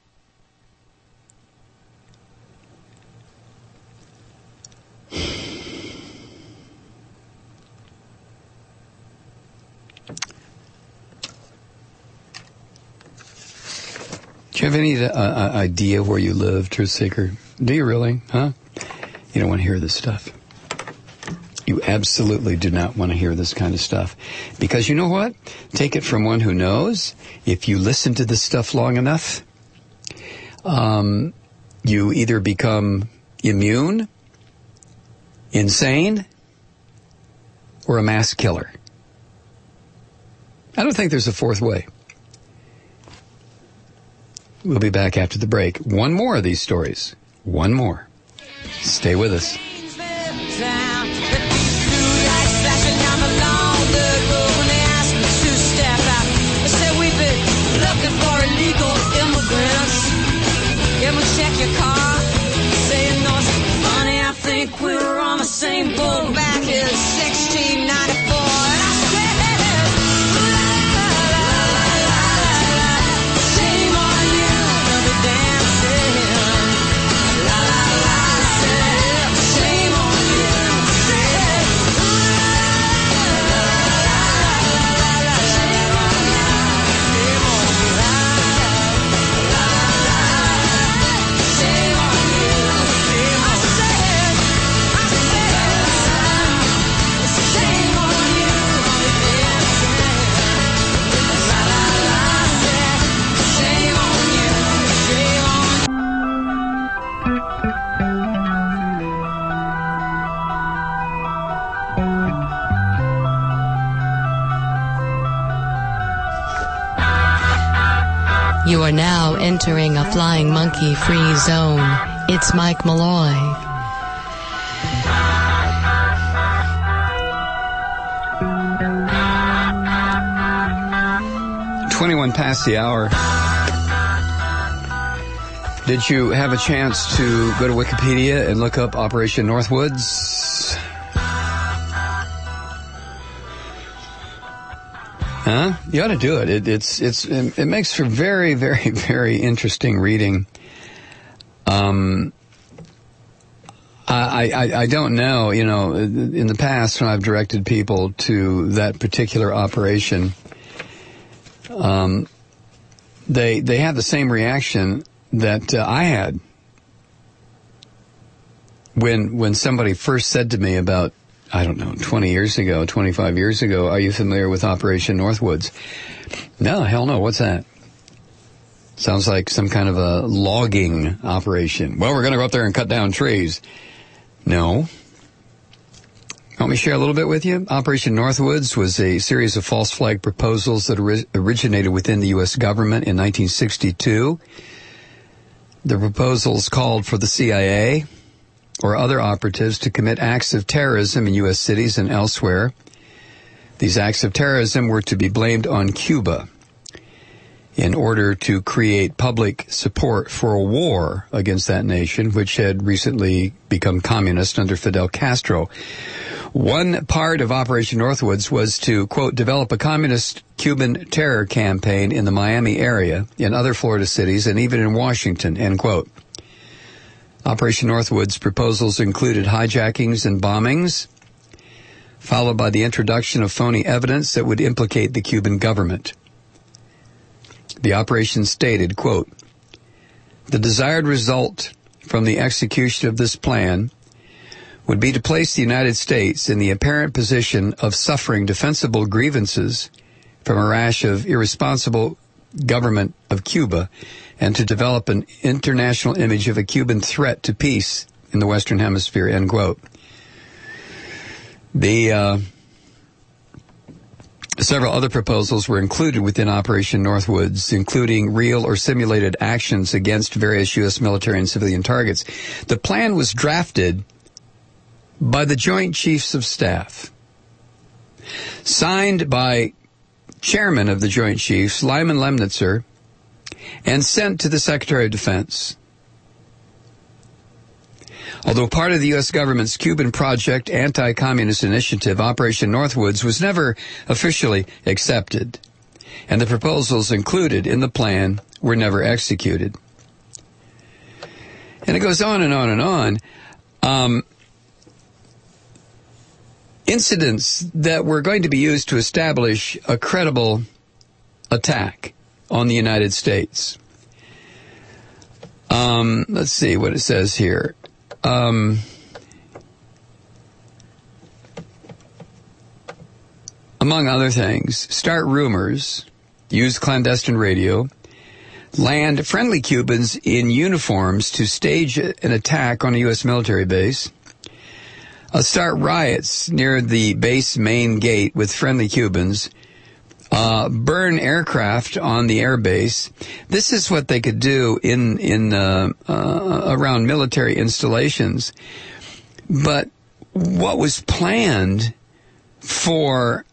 Do you have any uh, idea where you live, Truth Seeker? Do you really? Huh? You don't want to hear this stuff. You absolutely do not want to hear this kind of stuff. Because you know what? Take it from one who knows. If you listen to this stuff long enough, um, you either become immune, insane, or a mass killer. I don't think there's a fourth way. We'll be back after the break. One more of these stories. One more. Stay with us. Check your car, saying those funny, I think we were on the same boat back in sixteen ninety-four, and I said, la, la, la, la, la, shame on you, I'll be dancing, la, la, la, I said, shame on you, I said, la, la, la, la, la, shame on you, shame on you, la, la, la. You are now entering a flying monkey free zone. It's Mike Malloy. twenty-one past the hour. Did you have a chance to go to Wikipedia and look up Operation Northwoods? Huh? You ought to do it. it it's it's it makes for very, very, very interesting reading. Um, I, I I don't know. You know, in the past when I've directed people to that particular operation, um, they they have the same reaction that uh, I had when when somebody first said to me about, I don't know, twenty years ago, twenty-five years ago, are you familiar with Operation Northwoods? No, hell no. What's that? Sounds like some kind of a logging operation. Well, we're going to go up there and cut down trees. No. Want me to share a little bit with you? Operation Northwoods was a series of false flag proposals that ori- originated within the U S government in nineteen sixty-two. The proposals called for the C I A or other operatives to commit acts of terrorism in U S cities and elsewhere. These acts of terrorism were to be blamed on Cuba in order to create public support for a war against that nation, which had recently become communist under Fidel Castro. One part of Operation Northwoods was to, quote, develop a communist Cuban terror campaign in the Miami area, in other Florida cities, and even in Washington, end quote. Operation Northwoods proposals included hijackings and bombings, followed by the introduction of phony evidence that would implicate the Cuban government. The operation stated, quote, the desired result from the execution of this plan would be to place the United States in the apparent position of suffering defensible grievances from a rash of irresponsible government of Cuba and to develop an international image of a Cuban threat to peace in the Western Hemisphere, end quote. The uh, several other proposals were included within Operation Northwoods, including real or simulated actions against various U S military and civilian targets. The plan was drafted by the Joint Chiefs of Staff, signed by Chairman of the Joint Chiefs, Lyman Lemnitzer, and sent to the Secretary of Defense. Although part of the U S government's Cuban Project anti-communist initiative, Operation Northwoods was never officially accepted, and the proposals included in the plan were never executed. And it goes on and on and on. Um, incidents that were going to be used to establish a credible attack on the United States. Um, let's see what it says here. Um, among other things, start rumors, use clandestine radio, land friendly Cubans in uniforms to stage an attack on a U S military base, uh, start riots near the base main gate with friendly Cubans, uh, burn aircraft on the air base. This is what they could do in in uh, uh, around military installations. But what was planned for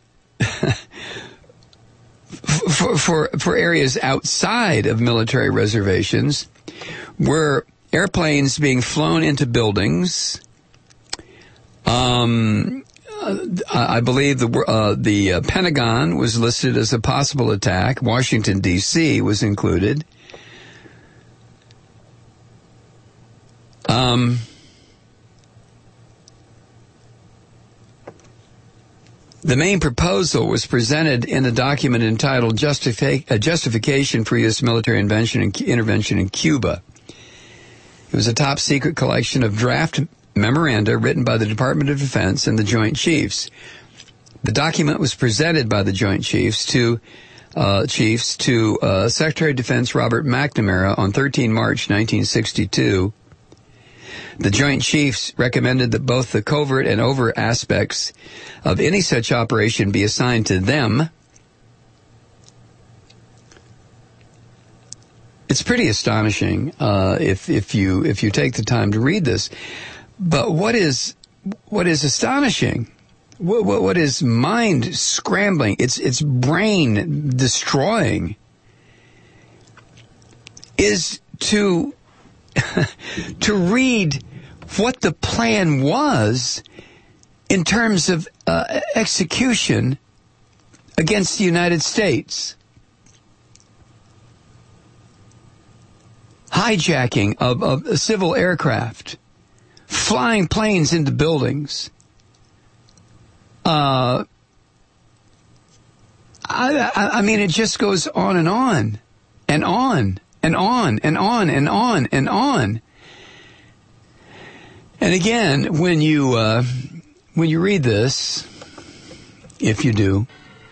for, for for areas outside of military reservations were airplanes being flown into buildings. Um, I believe the uh, the uh, Pentagon was listed as a possible attack. Washington, D C was included. Um, the main proposal was presented in a document entitled Justifi- uh, Justification for U S Military Intervention in, Intervention in Cuba. It was a top-secret collection of draft memoranda written by the Department of Defense and the Joint Chiefs. The document was presented by the Joint Chiefs to uh, Chiefs to uh, Secretary of Defense Robert McNamara on the thirteenth of March nineteen sixty-two. The Joint Chiefs recommended that both the covert and overt aspects of any such operation be assigned to them. It's pretty astonishing uh, if if you if you take the time to read this. But what is what is astonishing, what, what, what is mind scrambling, it's it's brain destroying, is to to read what the plan was in terms of uh, execution against the United States. Hijacking of, of civil aircraft, flying planes into buildings. Uh, I, I, I mean, it just goes on and on, and on, and on, and on, and on, and on. And again, when you uh, when you read this, if you do,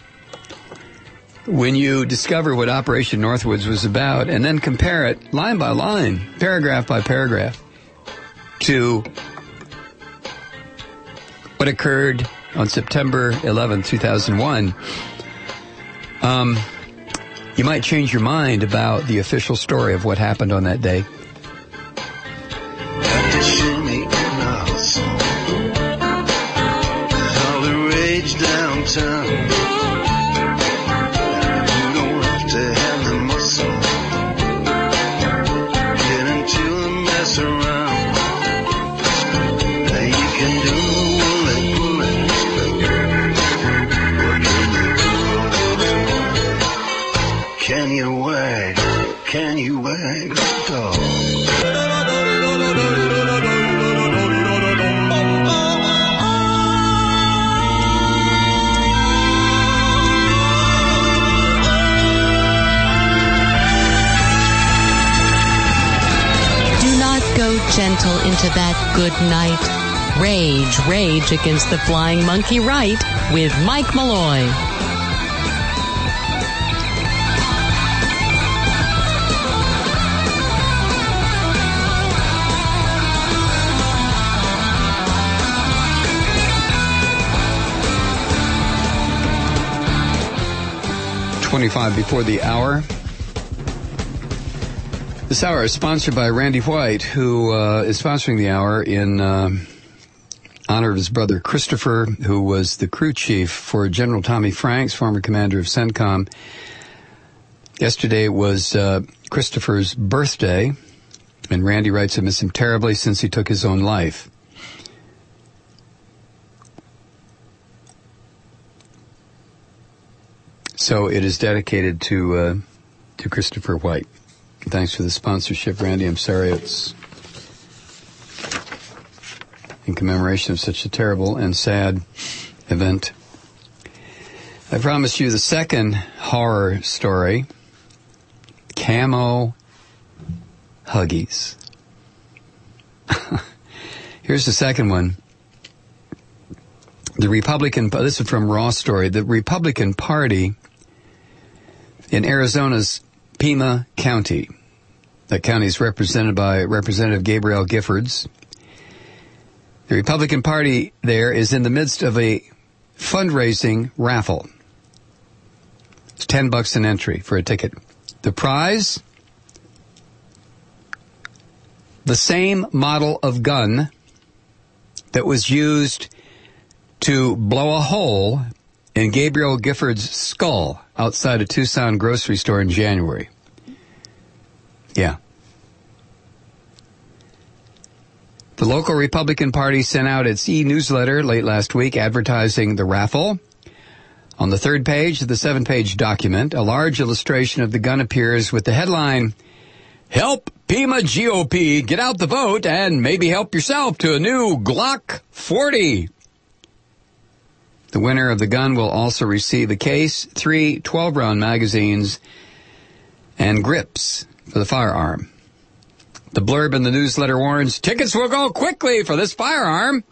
when you discover what Operation Northwoods was about, and then compare it line by line, paragraph by paragraph, to what occurred on September eleventh, two thousand one, um, you might change your mind about the official story of what happened on that day. All the rage downtown. Can you wag? Can you wag the dog? Do not go gentle into that good night. Rage, rage against the flying monkey right with Mike Malloy. twenty-five before the hour. This hour is sponsored by Randy White, who uh, is sponsoring the hour in uh, honor of his brother Christopher, who was the crew chief for General Tommy Franks, former commander of CENTCOM. Yesterday was uh, Christopher's birthday, and Randy writes, "I miss him terribly since he took his own life." So it is dedicated to uh, to Christopher White. Thanks for the sponsorship, Randy. I'm sorry it's in commemoration of such a terrible and sad event. I promised you the second horror story, Camo Huggies. Here's the second one. The Republican, this is from Raw Story, the Republican Party in Arizona's Pima County. That county is represented by Representative Gabrielle Giffords. The Republican Party there is in the midst of a fundraising raffle. It's ten bucks an entry for a ticket. The prize? The same model of gun that was used to blow a hole in Gabrielle Giffords' skull outside a Tucson grocery store in January. Yeah. The local Republican Party sent out its e-newsletter late last week advertising the raffle. On the third page of the seven-page document, a large illustration of the gun appears with the headline, "Help Pima G O P get out the vote and maybe help yourself to a new Glock forty. The winner of the gun will also receive a case, three twelve-round magazines, and grips for the firearm. The blurb in the newsletter warns, tickets will go quickly for this firearm.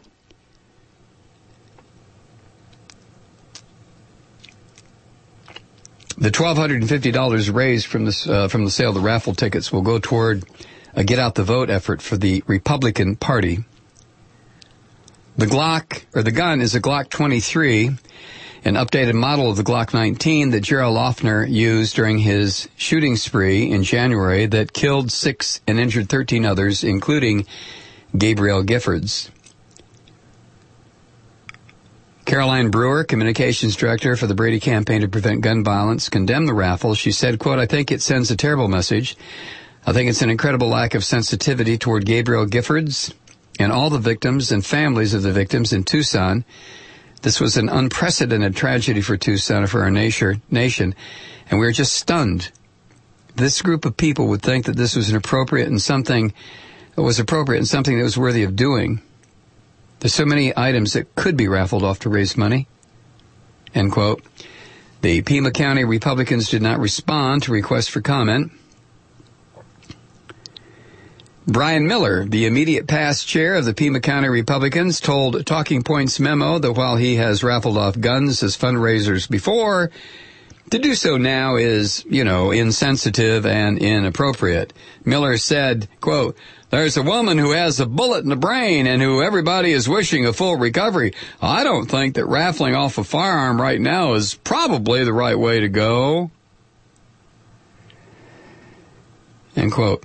The one thousand two hundred fifty dollars raised from, this, uh, from the sale of the raffle tickets will go toward a get-out-the-vote effort for the Republican Party. The Glock, or the gun, is a Glock twenty-three, an updated model of the Glock nineteen that Gerald Loeffner used during his shooting spree in January that killed six and injured thirteen others, including Gabrielle Giffords. Caroline Brewer, communications director for the Brady Campaign to Prevent Gun Violence, condemned the raffle. She said, quote, "I think it sends a terrible message. I think it's an incredible lack of sensitivity toward Gabrielle Giffords and all the victims and families of the victims in Tucson. This was an unprecedented tragedy for Tucson and for our nation, and we're just stunned. This group of people would think that this was an appropriate and something that was appropriate and something that was worthy of doing. There's so many items that could be raffled off to raise money." End quote. The Pima County Republicans did not respond to requests for comment. Brian Miller, the immediate past chair of the Pima County Republicans, told Talking Points Memo that while he has raffled off guns as fundraisers before, to do so now is, you know, insensitive and inappropriate. Miller said, quote, "There's a woman who has a bullet in the brain and who everybody is wishing a full recovery. I don't think that raffling off a firearm right now is probably the right way to go." End quote.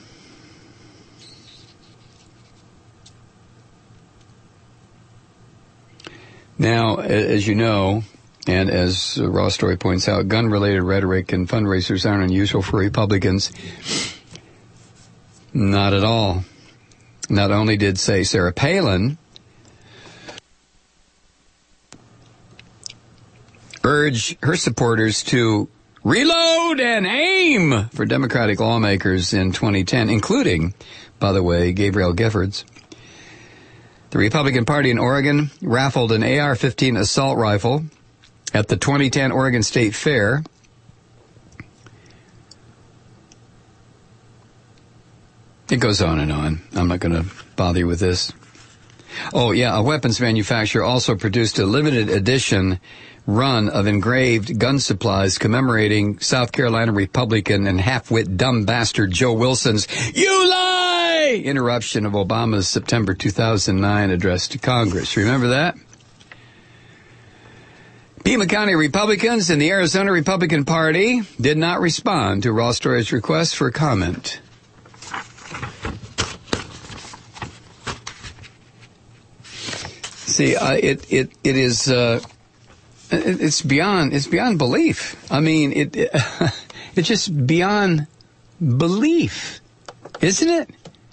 Now, as you know, and as Raw Story points out, gun-related rhetoric and fundraisers aren't unusual for Republicans. Not at all. Not only did, say, Sarah Palin urge her supporters to reload and aim for Democratic lawmakers in twenty ten, including, by the way, Gabrielle Giffords. The Republican Party in Oregon raffled an A R fifteen assault rifle at the twenty ten Oregon State Fair. It goes on and on. I'm not going to bother you with this. Oh, yeah, a weapons manufacturer also produced a limited edition run of engraved gun supplies commemorating South Carolina Republican and half-wit dumb bastard Joe Wilson's "You lie!" interruption of Obama's September two thousand nine address to Congress. Remember that? Pima County Republicans and the Arizona Republican Party did not respond to Ross Torres' request for comment. See, uh, it it it is uh, it, it's beyond it's beyond belief. I mean, it, it it's just beyond belief, isn't it?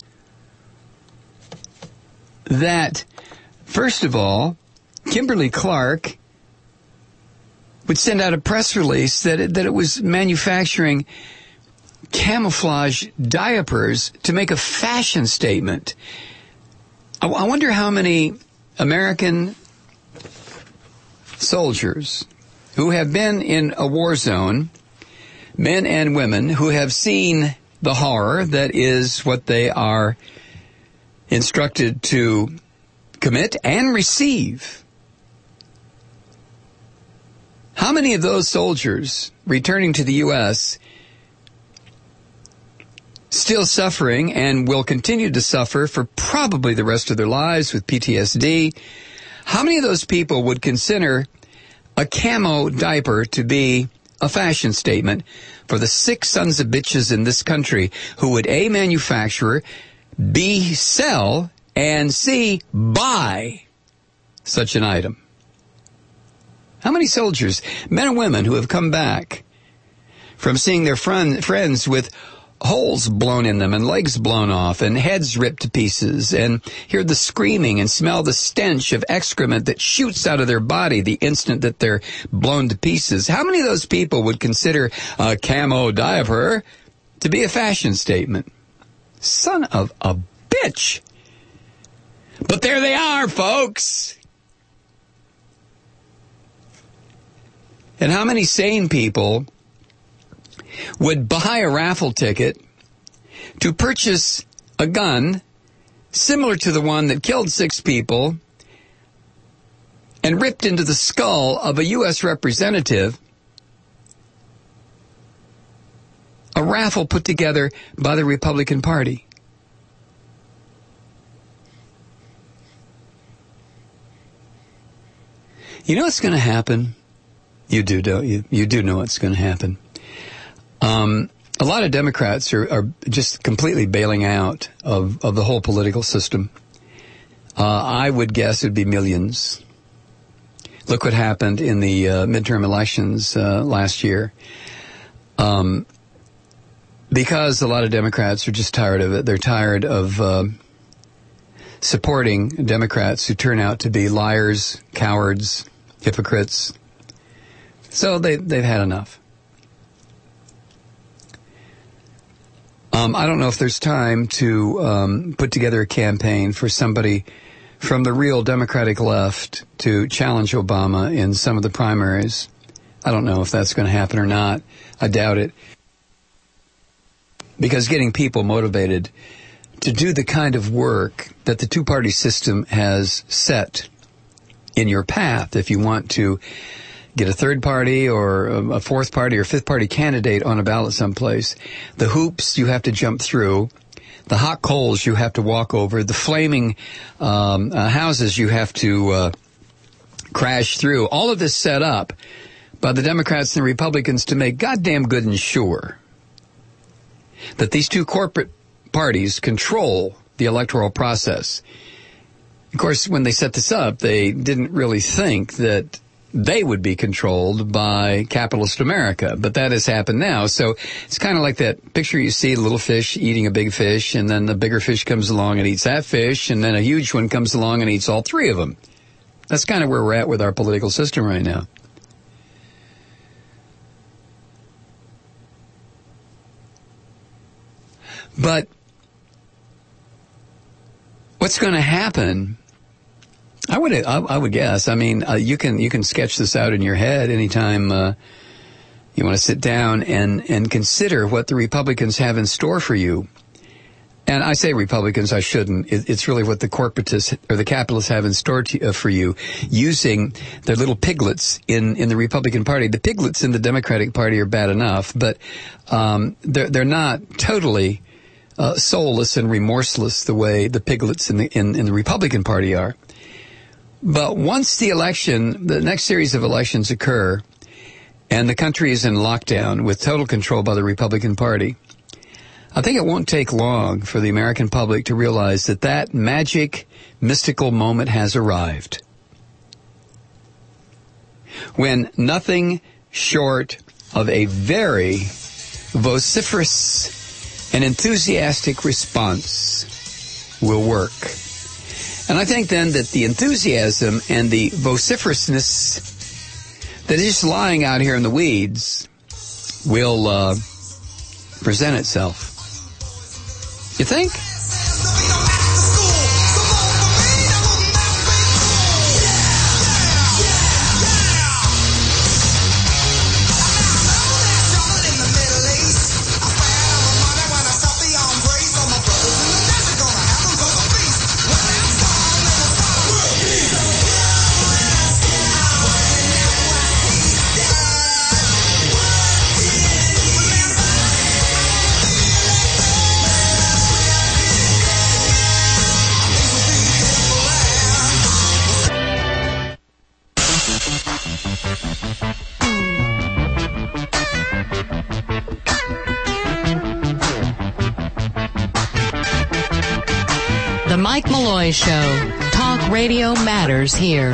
That first of all, Kimberly Clark would send out a press release that it, that it was manufacturing camouflage diapers to make a fashion statement. I, I wonder how many American soldiers who have been in a war zone, men and women who have seen the horror that is what they are instructed to commit and receive. How many of those soldiers returning to the U S still suffering and will continue to suffer for probably the rest of their lives with P T S D? How many of those people would consider a camo diaper to be a fashion statement for the six sons of bitches in this country who would A, manufacture, B, sell, and C, buy such an item? How many soldiers, men and women, who have come back from seeing their friend, friends with holes blown in them and legs blown off and heads ripped to pieces and hear the screaming and smell the stench of excrement that shoots out of their body the instant that they're blown to pieces? How many of those people would consider a camo diaper to be a fashion statement? Son of a bitch. But there they are, folks. And how many sane people would buy a raffle ticket to purchase a gun similar to the one that killed six people and ripped into the skull of a U S representative? A raffle put together by the Republican Party. You know what's going to happen? You do, don't you? You do know what's going to happen. Um, a lot of Democrats are, are just completely bailing out of, of the whole political system. Uh, I would guess it would be millions. Look what happened in the uh, midterm elections uh, last year. Um, because a lot of Democrats are just tired of it. They're tired of uh, supporting Democrats who turn out to be liars, cowards, hypocrites. So they, they've had enough. Um, I don't know if there's time to um, put together a campaign for somebody from the real Democratic left to challenge Obama in some of the primaries. I don't know if that's going to happen or not. I doubt it. Because getting people motivated to do the kind of work that the two-party system has set in your path, if you want to get a third party or a fourth party or fifth party candidate on a ballot someplace, the hoops you have to jump through, the hot coals you have to walk over, the flaming um, uh, houses you have to uh, crash through, all of this set up by the Democrats and the Republicans to make goddamn good and sure that these two corporate parties control the electoral process. Of course, when they set this up, they didn't really think that they would be controlled by capitalist America, but that has happened now. So it's kind of like that picture you see, a little fish eating a big fish, and then the bigger fish comes along and eats that fish, and then a huge one comes along and eats all three of them. That's kind of where we're at with our political system right now. But what's going to happen? I would, I, I would guess. I mean, uh, you can you can sketch this out in your head anytime uh, you want to sit down and and consider what the Republicans have in store for you. And I say Republicans, I shouldn't. It, it's really what the corporatists or the capitalists have in store to, uh, for you, using their little piglets in, in the Republican Party. The piglets in the Democratic Party are bad enough, but um, they're, they're not totally uh, soulless and remorseless the way the piglets in the, in, in the Republican Party are. But once the election, the next series of elections occur, and the country is in lockdown with total control by the Republican Party, I think it won't take long for the American public to realize that that magic, mystical moment has arrived. When nothing short of a very vociferous and enthusiastic response will work. And I think then that the enthusiasm and the vociferousness that is just lying out here in the weeds will uh, present itself. You think? The Mike Malloy Show. Talk radio matters here.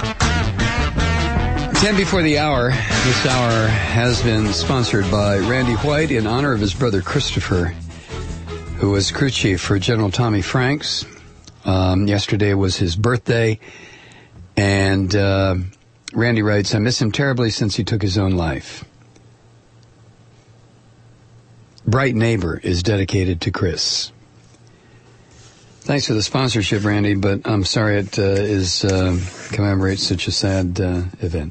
Ten before the hour. This hour has been sponsored by Randy White in honor of his brother Christopher, who was crew chief for General Tommy Franks. Um, yesterday was his birthday, and uh, Randy writes, I miss him terribly since he took his own life. Bright Neighbor is dedicated to Chris. Thanks for the sponsorship, Randy, but I'm sorry it uh, is uh, commemorates such a sad uh, event.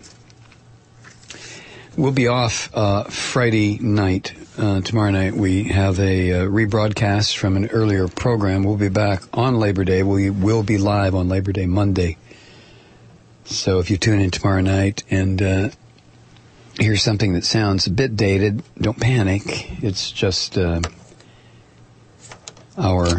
We'll be off uh, Friday night. Uh, tomorrow night we have a uh, rebroadcast from an earlier program. We'll be back on Labor Day. We will be live on Labor Day Monday. So if you tune in tomorrow night and uh, hear something that sounds a bit dated, don't panic. It's just uh, our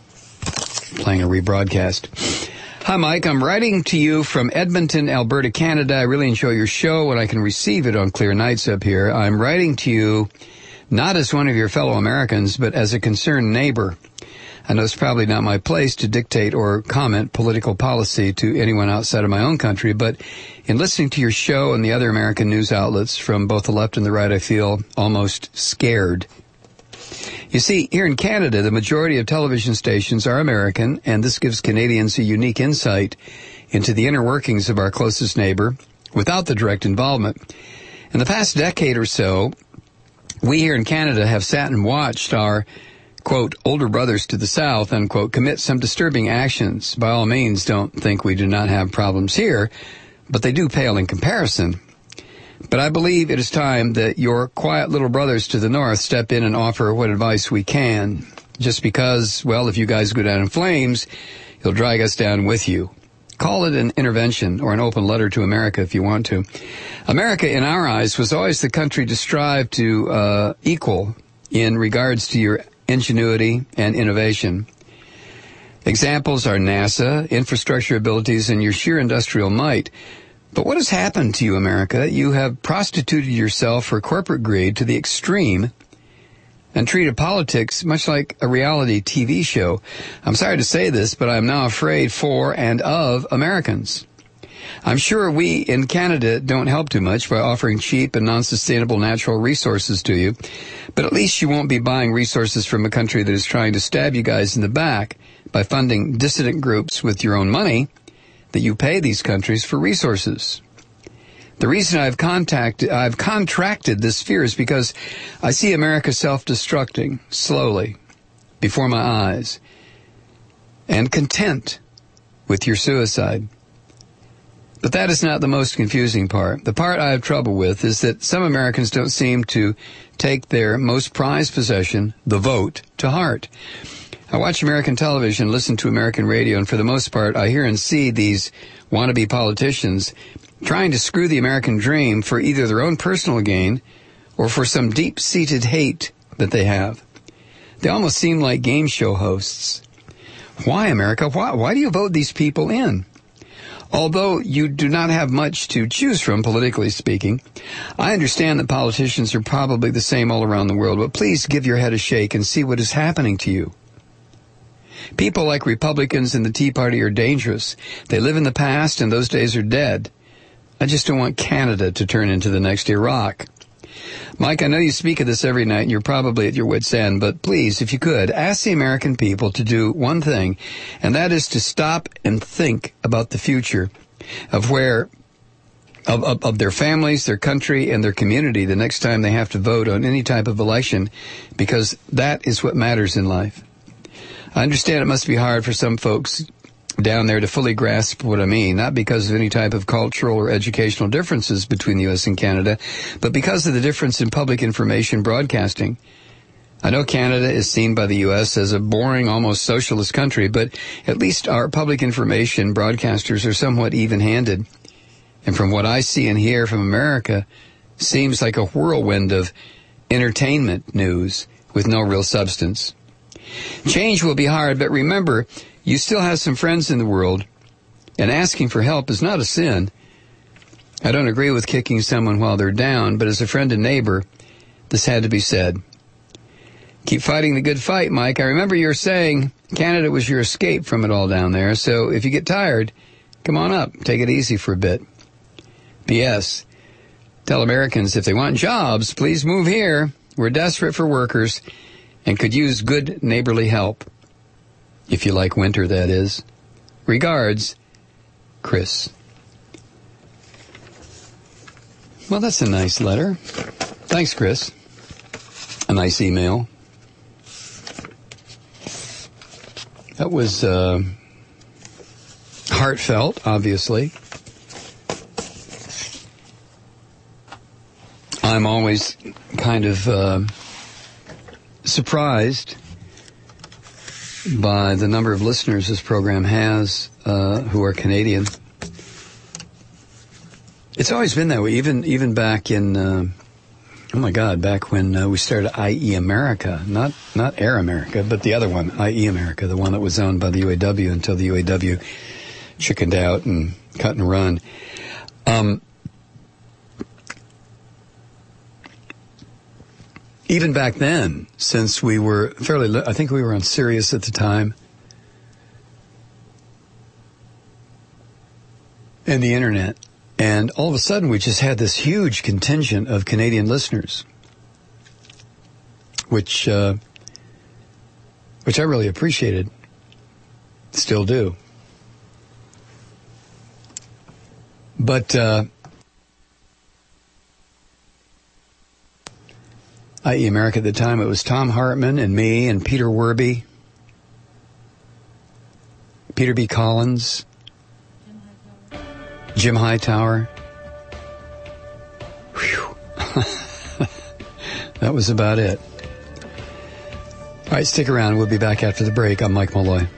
playing a rebroadcast. Hi, Mike. I'm writing to you from Edmonton, Alberta, Canada. I really enjoy your show when I can receive it on clear nights up here. I'm writing to you not as one of your fellow Americans, but as a concerned neighbor. I know it's probably not my place to dictate or comment political policy to anyone outside of my own country, but in listening to your show and the other American news outlets from both the left and the right, I feel almost scared. You see, here in Canada, the majority of television stations are American, and this gives Canadians a unique insight into the inner workings of our closest neighbor without the direct involvement. In the past decade or so, we here in Canada have sat and watched our, quote, older brothers to the south, unquote, commit some disturbing actions. By all means, don't think we do not have problems here, but they do pale in comparison. But I believe it is time that your quiet little brothers to the north step in and offer what advice we can. Just because, well, if you guys go down in flames, you'll drag us down with you. Call it an intervention or an open letter to America if you want to. America, in our eyes, was always the country to strive to uh, equal in regards to your ingenuity and innovation. Examples are NASA, infrastructure abilities, and your sheer industrial might. But what has happened to you, America? You have prostituted yourself for corporate greed to the extreme and treated politics much like a reality T V show. I'm sorry to say this, but I'm now afraid for and of Americans. I'm sure we in Canada don't help too much by offering cheap and non-sustainable natural resources to you, but at least you won't be buying resources from a country that is trying to stab you guys in the back by funding dissident groups with your own money that you pay these countries for resources. The reason I've contacted, I've contracted this fear is because I see America self-destructing slowly before my eyes and content with your suicide. But that is not the most confusing part. The part I have trouble with is that some Americans don't seem to take their most prized possession, the vote, to heart. I watch American television, listen to American radio, and for the most part, I hear and see these wannabe politicians trying to screw the American dream for either their own personal gain or for some deep-seated hate that they have. They almost seem like game show hosts. Why, America? Why, why do you vote these people in? Although you do not have much to choose from, politically speaking, I understand that politicians are probably the same all around the world, but please give your head a shake and see what is happening to you. People like Republicans and the Tea Party are dangerous. They live in the past, and those days are dead. I just don't want Canada to turn into the next Iraq. Mike, I know you speak of this every night, and you're probably at your wit's end, but please, if you could, ask the American people to do one thing, and that is to stop and think about the future of where, of, of, of their families, their country, and their community the next time they have to vote on any type of election, because that is what matters in life. I understand it must be hard for some folks down there to fully grasp what I mean, not because of any type of cultural or educational differences between the U S and Canada, but because of the difference in public information broadcasting. I know Canada is seen by the U S as a boring, almost socialist country, but at least our public information broadcasters are somewhat even-handed. And from what I see and hear from America, seems like a whirlwind of entertainment news with no real substance. Change will be hard, but remember, you still have some friends in the world, and asking for help is not a sin. I don't agree with kicking someone while they're down, but as a friend and neighbor, this had to be said. Keep fighting the good fight, Mike. I remember you were saying Canada was your escape from it all down there, so if you get tired, come on up. Take it easy for a bit. P S. Tell Americans if they want jobs, please move here. We're desperate for workers and could use good neighborly help. If you like winter, that is. Regards, Chris. Well, that's a nice letter. Thanks, Chris. A nice email. That was uh, heartfelt, obviously. I'm always kind of uh, surprised by the number of listeners this program has uh, who are Canadian. It's always been that way, even even back in, uh, oh my God, back when uh, we started I E America, not not Air America, but the other one, I E America, the one that was owned by the U A W until the U A W chickened out and cut and run. Um, Even back then, since we were fairly, li- I think we were on Sirius at the time, and the internet, and all of a sudden we just had this huge contingent of Canadian listeners, which, uh, which I really appreciated, still do. But, uh, I E America at the time, it was Tom Hartman and me and Peter Werby, Peter B. Collins, Jim Hightower. Whew. That was about it. All right, stick around. We'll be back after the break. I'm Mike Malloy.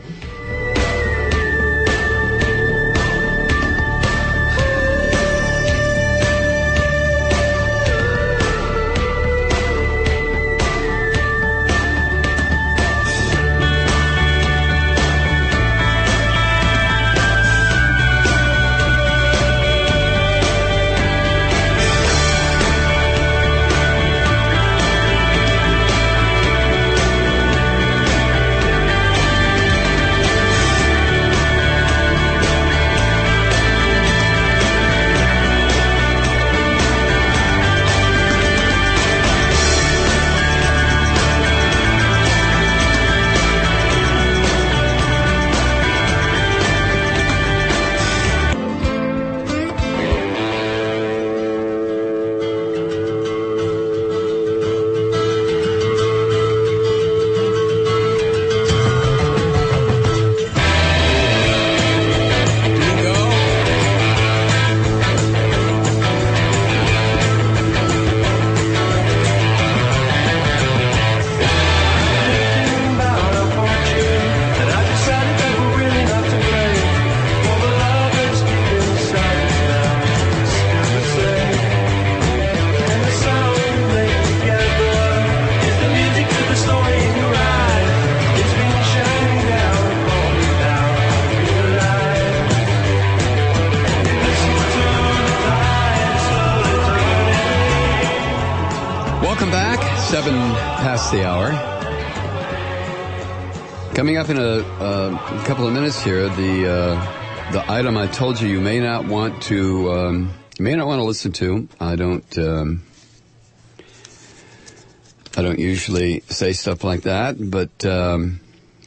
Seven past the hour. Coming up in a, uh, couple of minutes here, the uh, the item I told you you may not want to um, you may not want to listen to. I don't um, I don't usually say stuff like that, but um,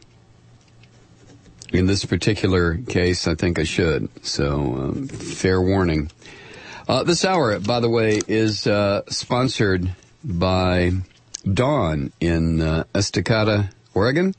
in this particular case, I think I should. So, um, fair warning. Uh, this hour, by the way, is uh, sponsored by Dawn in uh, Estacada, Oregon.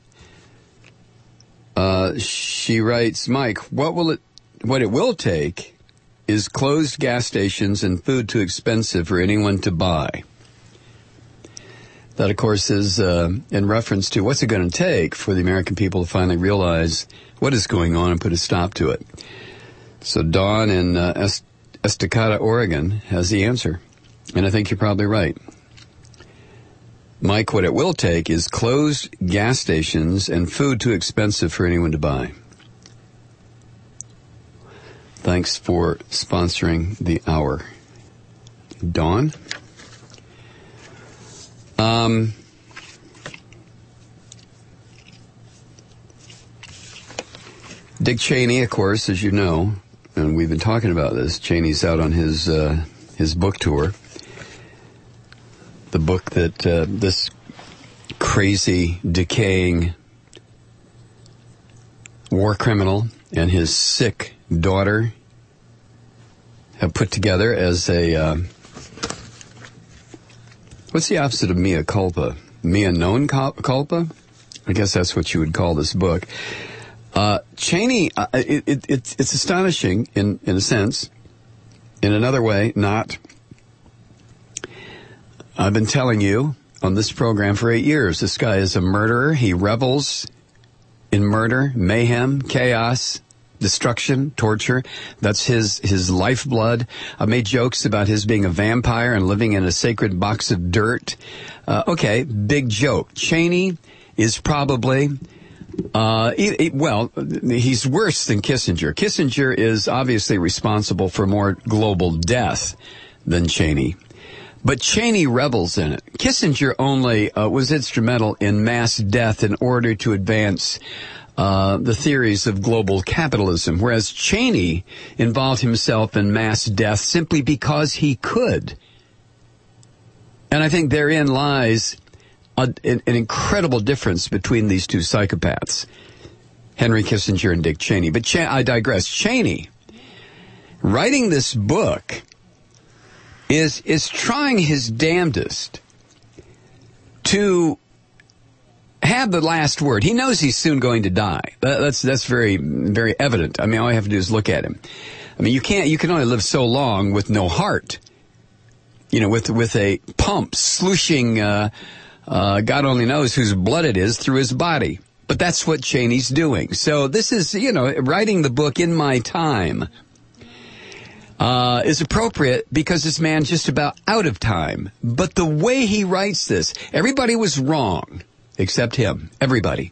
Uh, she writes, Mike, what will it, what it will take is closed gas stations and food too expensive for anyone to buy. That, of course, is uh, in reference to what's it going to take for the American people to finally realize what is going on and put a stop to it. So Dawn in uh, Est- Estacada, Oregon has the answer. And I think you're probably right. Mike, what it will take is closed gas stations and food too expensive for anyone to buy. Thanks for sponsoring the hour. Dawn? Um, Dick Cheney, of course, as you know, and we've been talking about this, Cheney's out on his uh, his book tour. The book that uh, this crazy, decaying war criminal and his sick daughter have put together as a, uh, what's the opposite of mea culpa? Mea non culpa? I guess that's what you would call this book. Uh, Cheney, uh, it, it, it's, it's astonishing in, in a sense. In another way, not. I've been telling you on this program for eight years, this guy is a murderer. He revels in murder, mayhem, chaos, destruction, torture. That's his, his lifeblood. I made jokes about his being a vampire and living in a sacred box of dirt. Uh, okay, big joke. Cheney is probably, uh, he, he, well, he's worse than Kissinger. Kissinger is obviously responsible for more global death than Cheney. But Cheney revels in it. Kissinger only uh, was instrumental in mass death in order to advance uh, the theories of global capitalism, whereas Cheney involved himself in mass death simply because he could. And I think therein lies a, an, an incredible difference between these two psychopaths, Henry Kissinger and Dick Cheney. But Ch- I digress. Cheney, writing this book, is is trying his damnedest to have the last word. He knows he's soon going to die. That's that's very very evident. I mean, all you have to do is look at him. I mean, you can't you can only live so long with no heart. You know, with with a pump slushing, uh, uh, God only knows whose blood it is through his body. But that's what Cheney's doing. So this is, you know, writing the book in my time. Uh, is appropriate because this man's just about out of time. But the way he writes this, everybody was wrong except him. Everybody.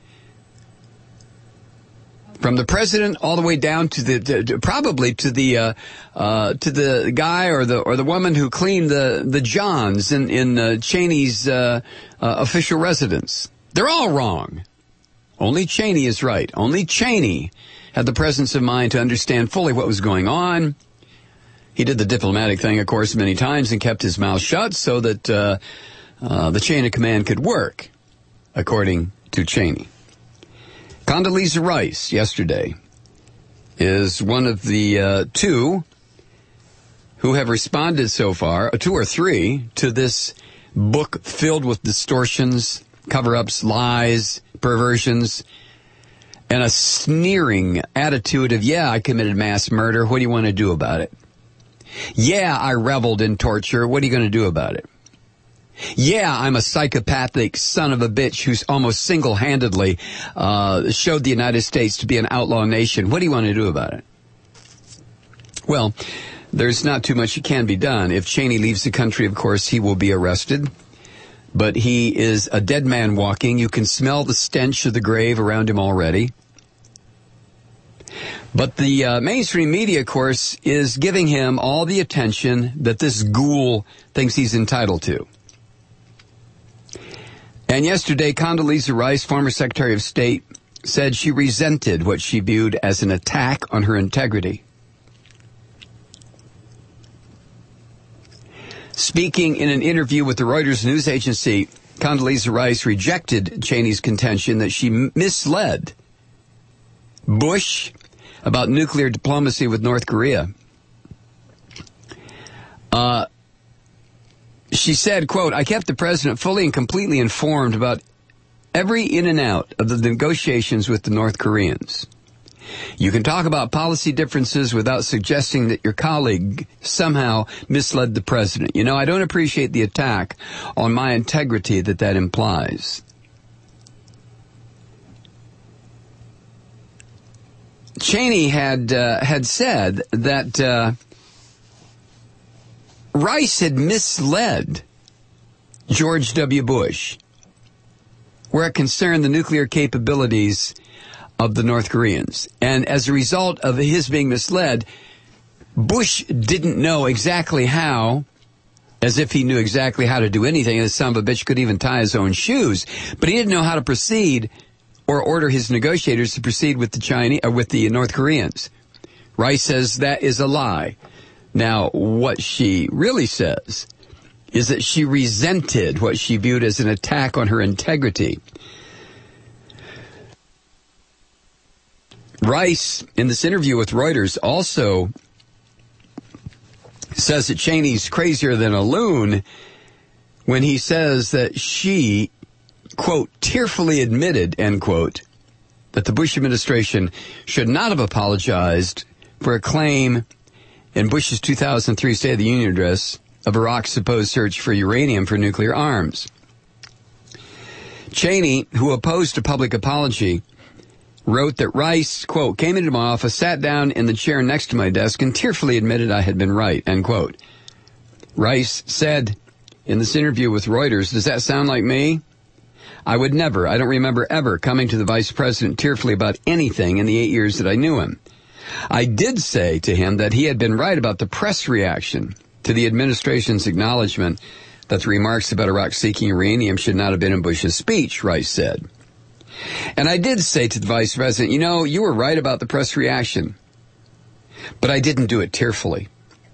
From the president all the way down to the, to, to, probably to the, uh, uh, to the guy or the, or the woman who cleaned the, the Johns in, in, uh, Cheney's, uh, uh, official residence. They're all wrong. Only Cheney is right. Only Cheney had the presence of mind to understand fully what was going on. He did the diplomatic thing, of course, many times and kept his mouth shut so that uh, uh, the chain of command could work, according to Cheney. Condoleezza Rice, yesterday, is one of the uh, two who have responded so far, two or three, to this book filled with distortions, cover-ups, lies, perversions, and a sneering attitude of, yeah, I committed mass murder. What do you want to do about it? Yeah, I reveled in torture. What are you going to do about it? Yeah, I'm a psychopathic son of a bitch who's almost single-handedly uh, showed the United States to be an outlaw nation. What do you want to do about it? Well, there's not too much that can be done. If Cheney leaves the country, of course, he will be arrested. But he is a dead man walking. You can smell the stench of the grave around him already. But the uh, mainstream media, of course, is giving him all the attention that this ghoul thinks he's entitled to. And yesterday, Condoleezza Rice, former Secretary of State, said she resented what she viewed as an attack on her integrity. Speaking in an interview with the Reuters news agency, Condoleezza Rice rejected Cheney's contention that she misled Bush about nuclear diplomacy with North Korea. Uh, she said, quote, I kept the president fully and completely informed about every in and out of the negotiations with the North Koreans. You can talk about policy differences without suggesting that your colleague somehow misled the president. You know, I don't appreciate the attack on my integrity that that implies. Cheney had uh, had said that uh, Rice had misled George W. Bush where it concerned the nuclear capabilities of the North Koreans. And as a result of his being misled, Bush didn't know exactly how, as if he knew exactly how to do anything, and the son of a bitch could even tie his own shoes, but he didn't know how to proceed or order his negotiators to proceed with the Chinese, or with the North Koreans. Rice says that is a lie. Now, what she really says is that she resented what she viewed as an attack on her integrity. Rice, in this interview with Reuters, also says that Cheney's crazier than a loon when he says that she, quote, tearfully admitted, end quote, that the Bush administration should not have apologized for a claim in Bush's two thousand three State of the Union address of Iraq's supposed search for uranium for nuclear arms. Cheney, who opposed a public apology, wrote that Rice, quote, came into my office, sat down in the chair next to my desk, and tearfully admitted I had been right, end quote. Rice said in this interview with Reuters, does that sound like me? I would never, I don't remember ever coming to the vice president tearfully about anything in the eight years that I knew him. I did say to him that he had been right about the press reaction to the administration's acknowledgement that the remarks about Iraq seeking uranium should not have been in Bush's speech, Rice said. And I did say to the vice president, you know, you were right about the press reaction, but I didn't do it tearfully.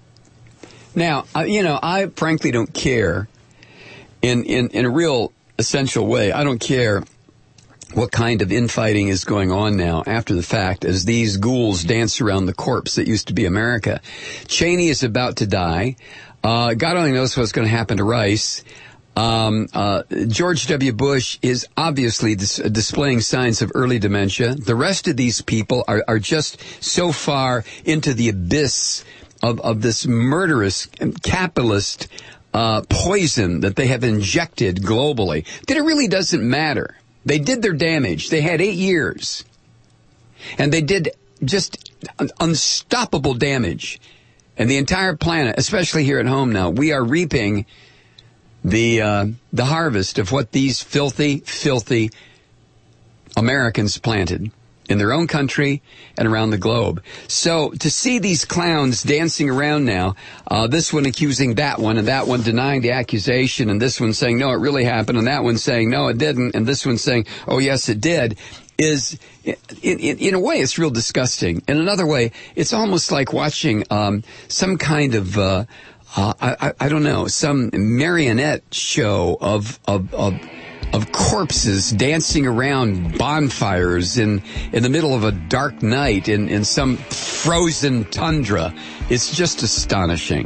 Now, I, you know, I frankly don't care in, in, in a real essential way. I don't care what kind of infighting is going on now after the fact as these ghouls dance around the corpse that used to be America. Cheney is about to die. Uh, God only knows what's going to happen to Rice. Um, uh, George W. Bush is obviously dis- displaying signs of early dementia. The rest of these people are, are just so far into the abyss of, of this murderous capitalist uh, poison that they have injected globally that it really doesn't matter. They did their damage. They had eight years. And they did just unstoppable damage. And the entire planet, especially here at home now, we are reaping the uh, the harvest of what these filthy, filthy Americans planted in their own country and around the globe. So to see these clowns dancing around now, uh, this one accusing that one and that one denying the accusation and this one saying, no, it really happened, and that one saying, no, it didn't, and this one saying, oh, yes, it did, is, in, in, in a way, it's real disgusting. In another way, it's almost like watching um, some kind of, uh, uh, I, I don't know, some marionette show of, of, of of corpses dancing around bonfires in, in the middle of a dark night in, in some frozen tundra. It's just astonishing.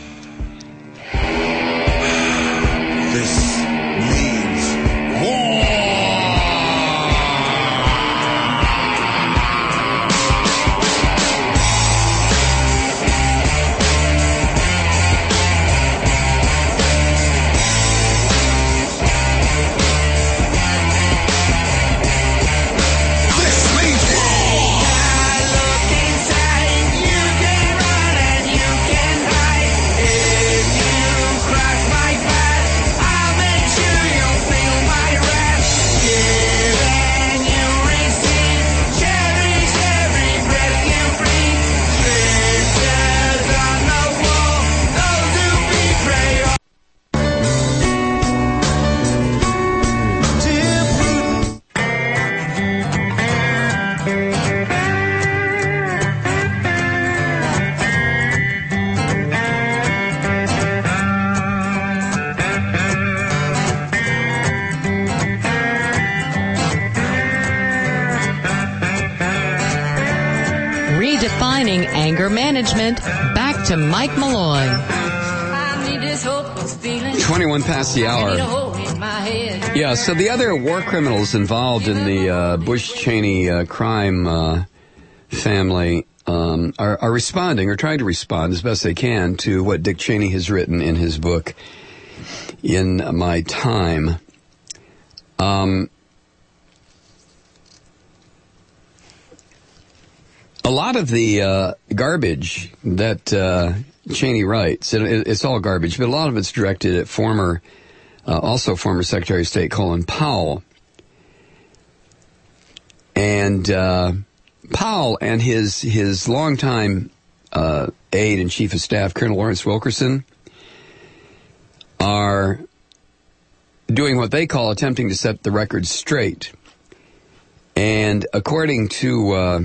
This means war. If you cross my path, I'll make redefining anger management. Back to Mike Malloy. twenty-one past the hour. Yeah, so the other war criminals involved in the uh, Bush-Cheney uh, crime uh, family um, are, are responding, or trying to respond as best they can to what Dick Cheney has written in his book, In My Time. Um, a lot of the uh, garbage that uh, Cheney writes, and it's all garbage, but a lot of it's directed at former, uh, also former Secretary of State Colin Powell. And uh, Powell and his his longtime uh, aide and chief of staff, Colonel Lawrence Wilkerson, are doing what they call attempting to set the record straight. And according to uh,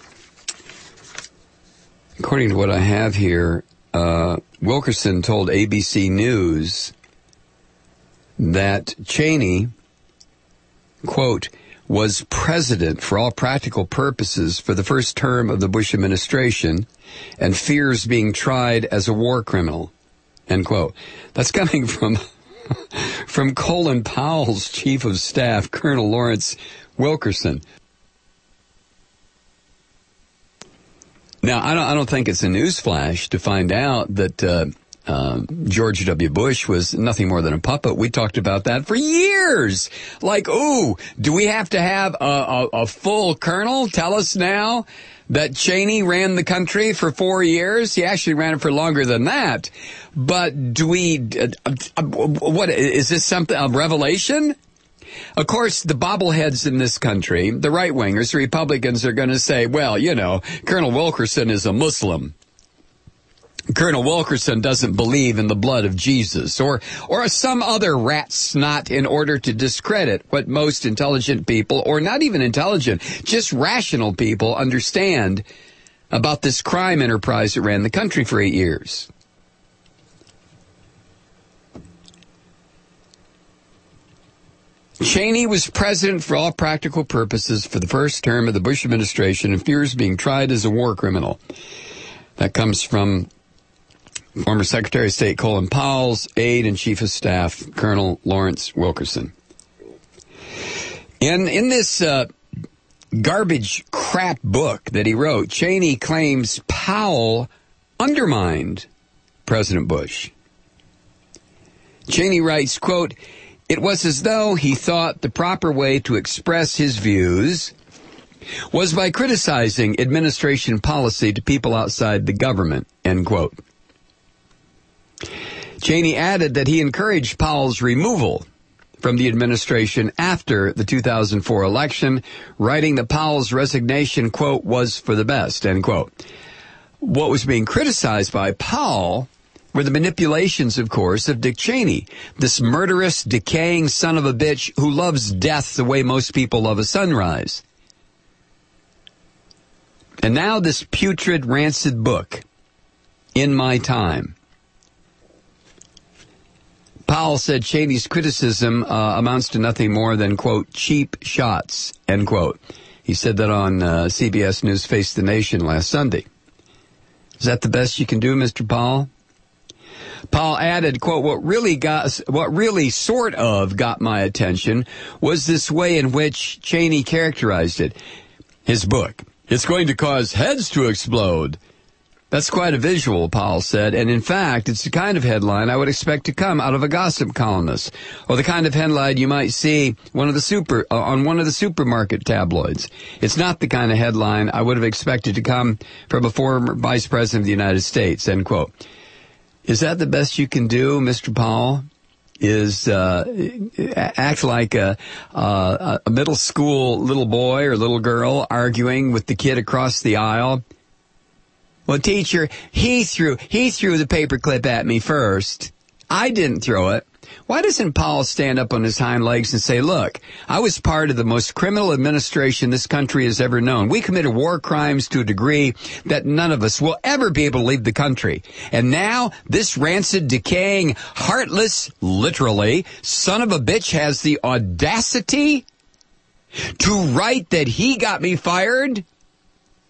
according to what I have here, uh, Wilkerson told A B C News that Cheney, quote, was president for all practical purposes for the first term of the Bush administration and fears being tried as a war criminal, end quote. That's coming from from Colin Powell's chief of staff, Colonel Lawrence Wilkerson. Now, I don't, I don't think it's a newsflash to find out that uh, uh, George W. Bush was nothing more than a puppet. We talked about that for years. Like, ooh, do we have to have a, a, a full colonel tell us now that Cheney ran the country for four years? He actually ran it for longer than that. But do we, uh, uh, what, is this something, a revelation? Of course, the bobbleheads in this country, the right-wingers, the Republicans, are going to say, well, you know, Colonel Wilkerson is a Muslim. Colonel Wilkerson doesn't believe in the blood of Jesus, or or some other rat snot, in order to discredit what most intelligent people, or not even intelligent, just rational people, understand about this crime enterprise that ran the country for eight years. Cheney was president for all practical purposes for the first term of the Bush administration and fears being tried as a war criminal. That comes from former Secretary of State Colin Powell's aide and chief of staff, Colonel Lawrence Wilkerson. In, in this uh, garbage crap book that he wrote, Cheney claims Powell undermined President Bush. Cheney writes, quote, "It was as though he thought the proper way to express his views was by criticizing administration policy to people outside the government," end quote. Cheney added that he encouraged Powell's removal from the administration after the two thousand four election, writing that Powell's resignation, quote, "was for the best," end quote. What was being criticized by Powell were the manipulations, of course, of Dick Cheney, this murderous, decaying son of a bitch who loves death the way most people love a sunrise. And now this putrid, rancid book, In My Time. Powell said Cheney's criticism uh, amounts to nothing more than, quote, "cheap shots," end quote. He said that on uh, C B S News Face the Nation last Sunday. Is that the best you can do, Mister Powell? Powell added, quote, what really got, what really sort of got my attention was this way in which Cheney characterized it. His book, "It's going to cause heads to explode." That's quite a visual, Powell said, and in fact, it's the kind of headline I would expect to come out of a gossip columnist, or the kind of headline you might see one of the super uh, on one of the supermarket tabloids. It's not the kind of headline I would have expected to come from a former vice president of the United States, end quote. Is that the best you can do, Mister Powell? Is uh, act like a, a, a middle school little boy or little girl arguing with the kid across the aisle? Well, teacher, he threw he threw the paperclip at me first. I didn't throw it. Why doesn't Powell stand up on his hind legs and say, look, I was part of the most criminal administration this country has ever known. We committed war crimes to a degree that none of us will ever be able to leave the country. And now this rancid, decaying, heartless, literally, son of a bitch has the audacity to write that he got me fired?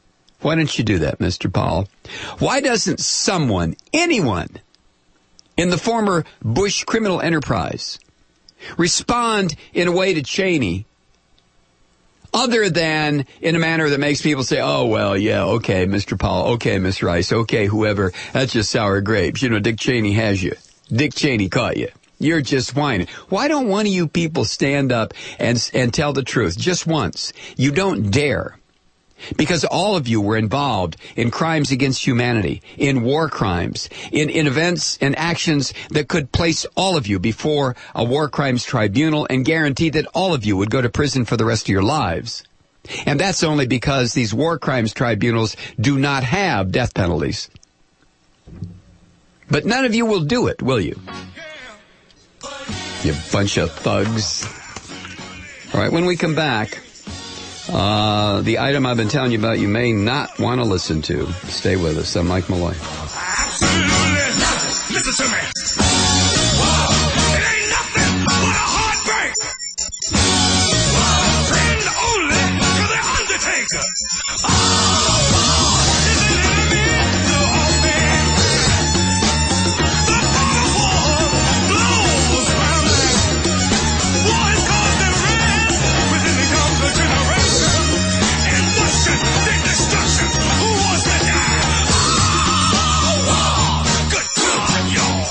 Why don't you do that, Mister Powell? Why doesn't someone, anyone, in the former Bush criminal enterprise respond in a way to Cheney other than in a manner that makes people say, oh, well, yeah, okay, Mister Powell, okay, Miss Rice, okay, whoever, that's just sour grapes. You know, Dick Cheney has you. Dick Cheney caught you. You're just whining. Why don't one of you people stand up and and tell the truth just once? You don't dare. Because all of you were involved in crimes against humanity, in war crimes, in, in events and actions that could place all of you before a war crimes tribunal and guarantee that all of you would go to prison for the rest of your lives. And that's only because these war crimes tribunals do not have death penalties. But none of you will do it, will you? You bunch of thugs. All right, when we come back, uh, the item I've been telling you about you may not want to listen to. Stay with us. I'm Mike Malloy. Absolutely nothing. Listen to me. Wow. It ain't nothing but a heartbreak. Wow. Friend only to the Undertaker. Oh, is it in the middle of me? The power war blows round me. War has caused the red within the younger generation. Induction, then destruction. Who wants to die? Oh, oh, good God, y'all.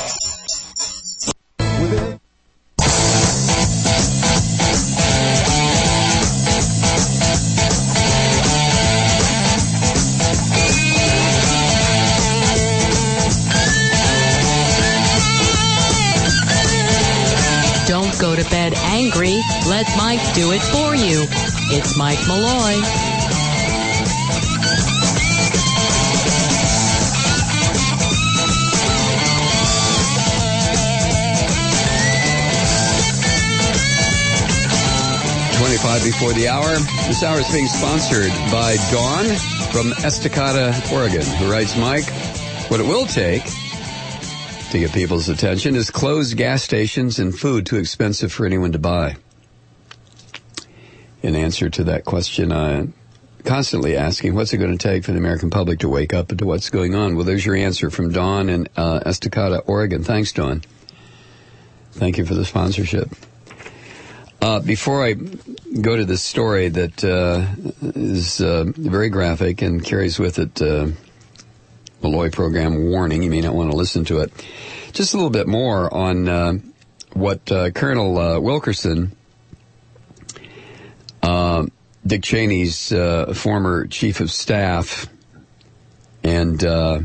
Don't go to bed angry. Let Mike do it for you. It's Mike Malloy. twenty-five before the hour. This hour is being sponsored by Dawn from Estacada, Oregon, who writes, Mike, what it will take to get people's attention is closed gas stations and food too expensive for anyone to buy. In answer to that question, I'm constantly asking, what's it going to take for the American public to wake up to what's going on? Well, there's your answer from Dawn in uh, Estacada, Oregon. Thanks, Dawn. Thank you for the sponsorship. Uh, before I go to this story that uh, is uh, very graphic and carries with it uh, Malloy program warning, you may not want to listen to it. Just a little bit more on uh, what uh, Colonel uh, Wilkerson, uh, Dick Cheney's uh, former chief of staff, and uh,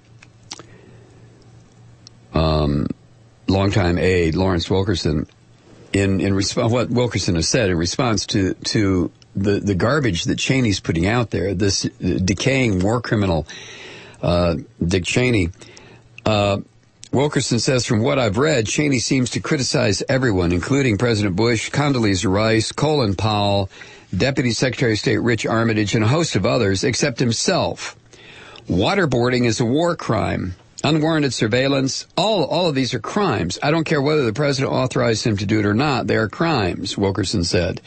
um, longtime aide, Lawrence Wilkerson, in in response, what Wilkerson has said in response to to the the garbage that Cheney's putting out there, this decaying war criminal. Uh, Dick Cheney. Uh, Wilkerson says, from what I've read, Cheney seems to criticize everyone, including President Bush, Condoleezza Rice, Colin Powell, Deputy Secretary of State Rich Armitage, and a host of others, except himself. Waterboarding is a war crime. Unwarranted surveillance, all, all of these are crimes. I don't care whether the president authorized him to do it or not. They are crimes, Wilkerson said.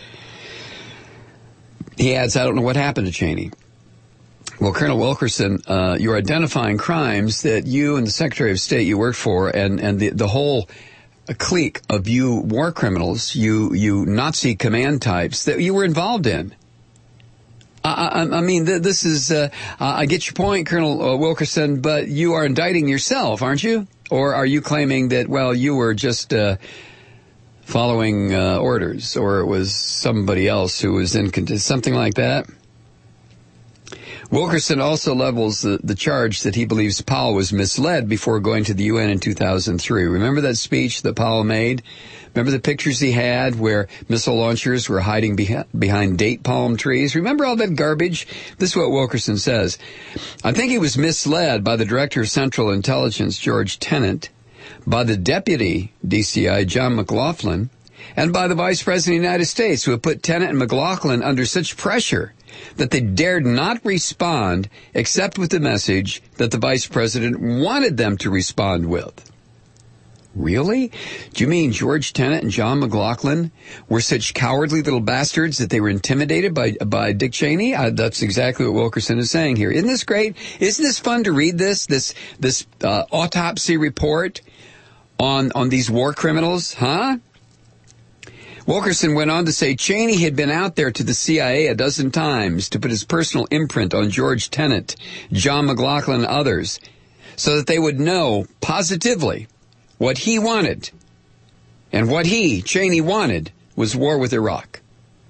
He adds, I don't know what happened to Cheney. Well, Colonel Wilkerson, uh, you're identifying crimes that you and the Secretary of State you worked for and, and the, the whole clique of you war criminals, you, you Nazi command types that you were involved in. I, I, I mean, th- this is, uh, I get your point, Colonel uh, Wilkerson, but you are indicting yourself, aren't you? Or are you claiming that, well, you were just uh, following uh, orders, or it was somebody else who was in, something like that? Wilkerson also levels the, the charge that he believes Powell was misled before going to the U N in two thousand three. Remember that speech that Powell made? Remember the pictures he had where missile launchers were hiding behi- behind date palm trees? Remember all that garbage? This is what Wilkerson says. I think he was misled by the Director of Central Intelligence, George Tenet, by the Deputy D C I, John McLaughlin, and by the Vice President of the United States, who have put Tenet and McLaughlin under such pressure that they dared not respond except with the message that the Vice President wanted them to respond with. Really? Do you mean George Tenet and John McLaughlin were such cowardly little bastards that they were intimidated by by Dick Cheney? Uh, that's exactly what Wilkerson is saying here. Isn't this great? Isn't this fun to read this this this uh, autopsy report on on these war criminals? Huh? Wilkerson went on to say Cheney had been out there to the C I A a dozen times to put his personal imprint on George Tenet, John McLaughlin, and others, so that they would know positively what he wanted. And what he, Cheney, wanted was war with Iraq.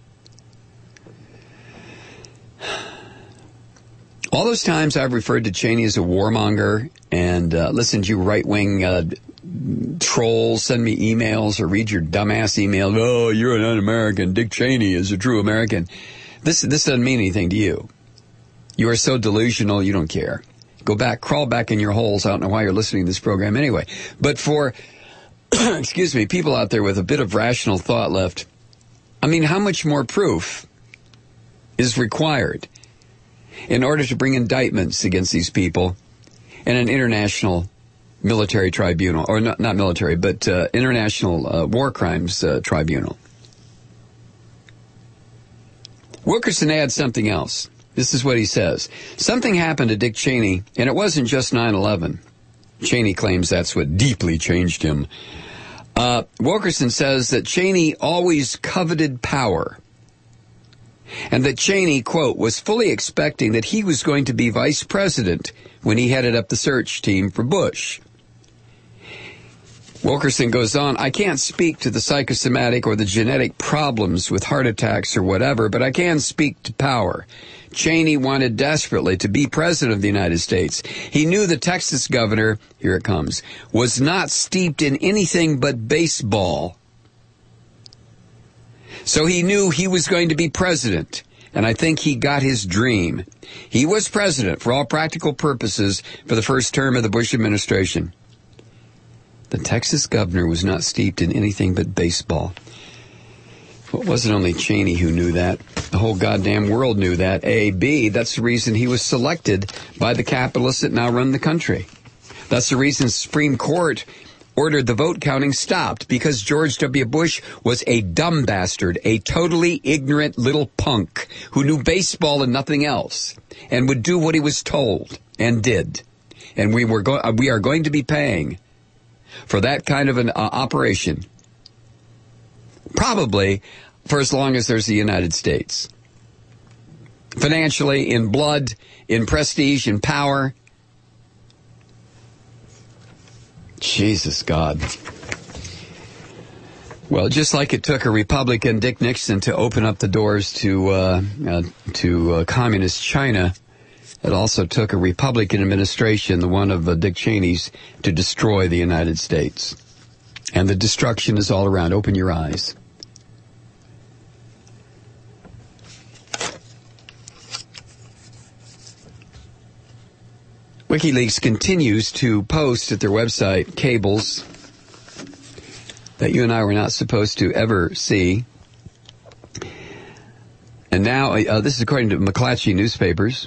All those times I've referred to Cheney as a warmonger and uh, listened to you right-wing uh, trolls send me emails or read your dumbass email. Oh, you're an un-American. Dick Cheney is a true American. This this doesn't mean anything to you. You are so delusional, you don't care. Go back, crawl back in your holes. I don't know why you're listening to this program anyway. But for, excuse me, people out there with a bit of rational thought left, I mean, how much more proof is required in order to bring indictments against these people in an international military tribunal, or not, not military, but uh, international uh, war crimes uh, tribunal? Wilkerson adds something else. This is what he says. Something happened to Dick Cheney, and it wasn't just nine eleven. Cheney claims that's what deeply changed him. Uh, Wilkerson says that Cheney always coveted power, and that Cheney, quote, was fully expecting that he was going to be vice president when he headed up the search team for Bush. Wilkerson goes on, I can't speak to the psychosomatic or the genetic problems with heart attacks or whatever, but I can speak to power. Cheney wanted desperately to be president of the United States. He knew the Texas governor, here it comes, was not steeped in anything but baseball. So he knew he was going to be president, and I think he got his dream. He was president for all practical purposes for the first term of the Bush administration. The Texas governor was not steeped in anything but baseball. Well, it wasn't only Cheney who knew that. The whole goddamn world knew that. A, B, that's the reason he was selected by the capitalists that now run the country. That's the reason the Supreme Court ordered the vote counting stopped, because George W. Bush was a dumb bastard, a totally ignorant little punk who knew baseball and nothing else, and would do what he was told, and did. And we were go- we are going to be paying for that kind of an uh, operation, probably for as long as there's the United States. Financially, in blood, in prestige, in power. Jesus God. Well, just like it took a Republican, Dick Nixon, to open up the doors to uh, uh, to uh, communist China, it also took a Republican administration, the one of uh, Dick Cheney's, to destroy the United States. And the destruction is all around. Open your eyes. WikiLeaks continues to post at their website cables that you and I were not supposed to ever see. And now, uh, this is according to McClatchy newspapers,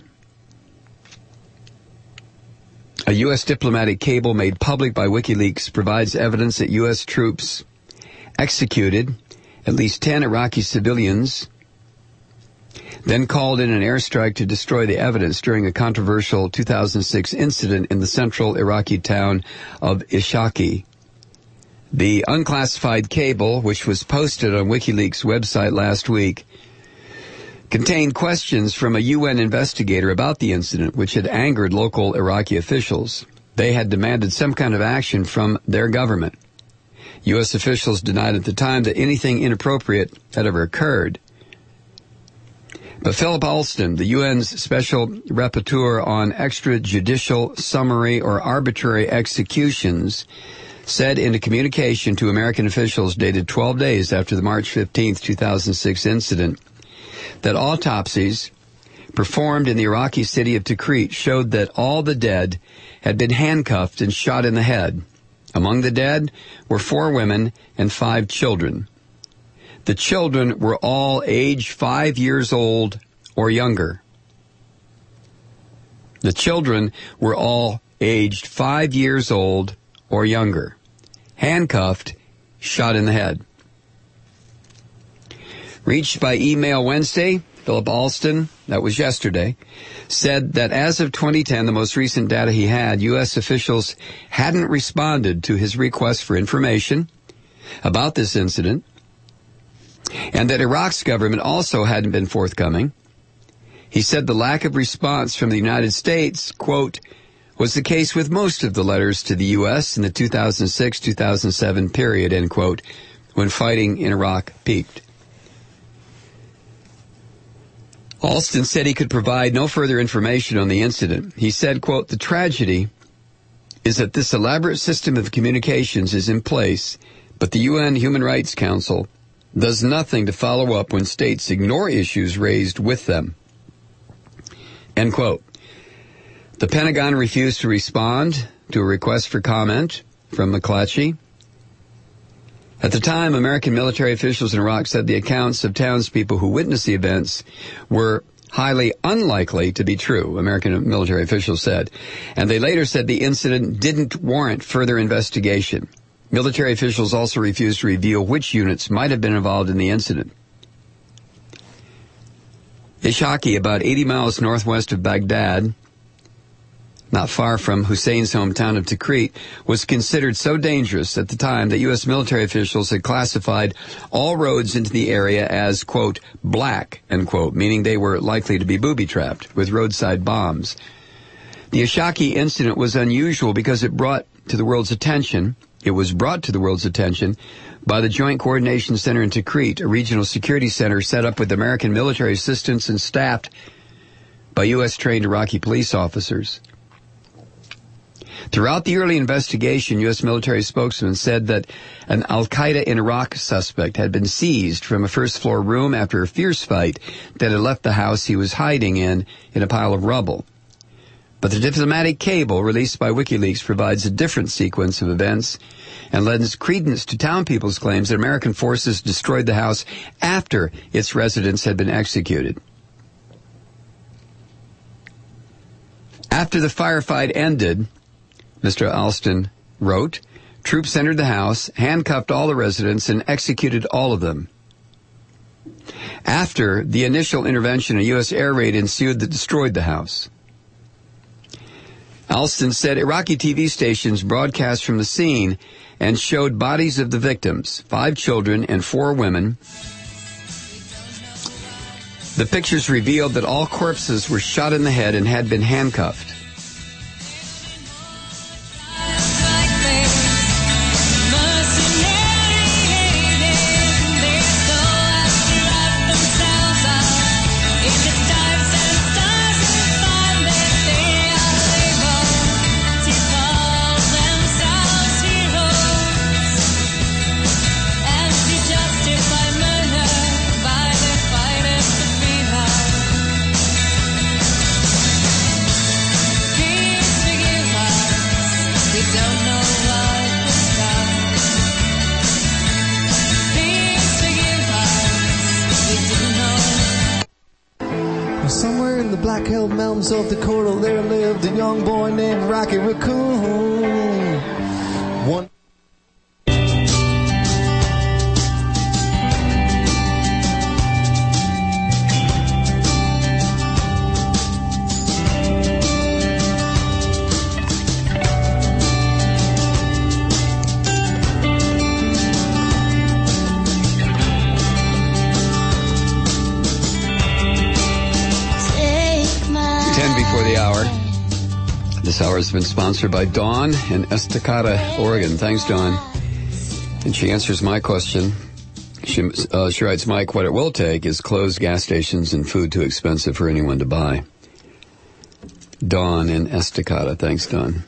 a U S diplomatic cable made public by WikiLeaks provides evidence that U S troops executed at least ten Iraqi civilians, then called in an airstrike to destroy the evidence during a controversial two thousand six incident in the central Iraqi town of Ishaqi. The unclassified cable, which was posted on WikiLeaks' website last week, contained questions from a U N investigator about the incident, which had angered local Iraqi officials. They had demanded some kind of action from their government. U S officials denied at the time that anything inappropriate had ever occurred. But Philip Alston, the U N's Special Rapporteur on Extrajudicial, Summary, or Arbitrary Executions, said in a communication to American officials dated twelve days after the March fifteenth, two thousand six incident, that autopsies performed in the Iraqi city of Tikrit showed that all the dead had been handcuffed and shot in the head. Among the dead were four women and five children. The children were all age five years old or younger. The children were all aged five years old or younger. handcuffed, shot in the head. Reached by email Wednesday, Philip Alston, that was yesterday, said that as of twenty ten, the most recent data he had, U S officials hadn't responded to his request for information about this incident, and that Iraq's government also hadn't been forthcoming. He said the lack of response from the United States, quote, was the case with most of the letters to the U S in the two thousand six two thousand seven period, end quote, when fighting in Iraq peaked. Alston said he could provide no further information on the incident. He said, quote, the tragedy is that this elaborate system of communications is in place, but the U N Human Rights Council does nothing to follow up when states ignore issues raised with them. End quote. The Pentagon refused to respond to a request for comment from McClatchy. At the time, American military officials in Iraq said the accounts of townspeople who witnessed the events were highly unlikely to be true, American military officials said. And they later said the incident didn't warrant further investigation. Military officials also refused to reveal which units might have been involved in the incident. Ishaqi, about eighty miles northwest of Baghdad, not far from Hussein's hometown of Tikrit, was considered so dangerous at the time that U S military officials had classified all roads into the area as, quote, black, end quote, meaning they were likely to be booby-trapped with roadside bombs. The Ishaqi incident was unusual because it brought to the world's attention, it was brought to the world's attention by the Joint Coordination Center in Tikrit, a regional security center set up with American military assistance and staffed by U S-trained Iraqi police officers. Throughout the early investigation, U S military spokesman said that an Al-Qaeda in Iraq suspect had been seized from a first-floor room after a fierce fight that had left the house he was hiding in in a pile of rubble. But the diplomatic cable released by WikiLeaks provides a different sequence of events and lends credence to town people's claims that American forces destroyed the house after its residents had been executed. After the firefight ended, Mister Alston wrote, troops entered the house, handcuffed all the residents, and executed all of them. After the initial intervention, a U S air raid ensued that destroyed the house. Alston said Iraqi T V stations broadcast from the scene and showed bodies of the victims, five children and four women. The pictures revealed that all corpses were shot in the head and had been handcuffed. Somewhere in the Black-Held Mountains of Dakota, there lived a young boy named Rocky Raccoon. One This hour has been sponsored by Dawn in Estacada, Oregon. Thanks, Dawn. And she answers my question. She, uh, she writes, Mike, what it will take is closed gas stations and food too expensive for anyone to buy. Dawn in Estacada. Thanks, Dawn.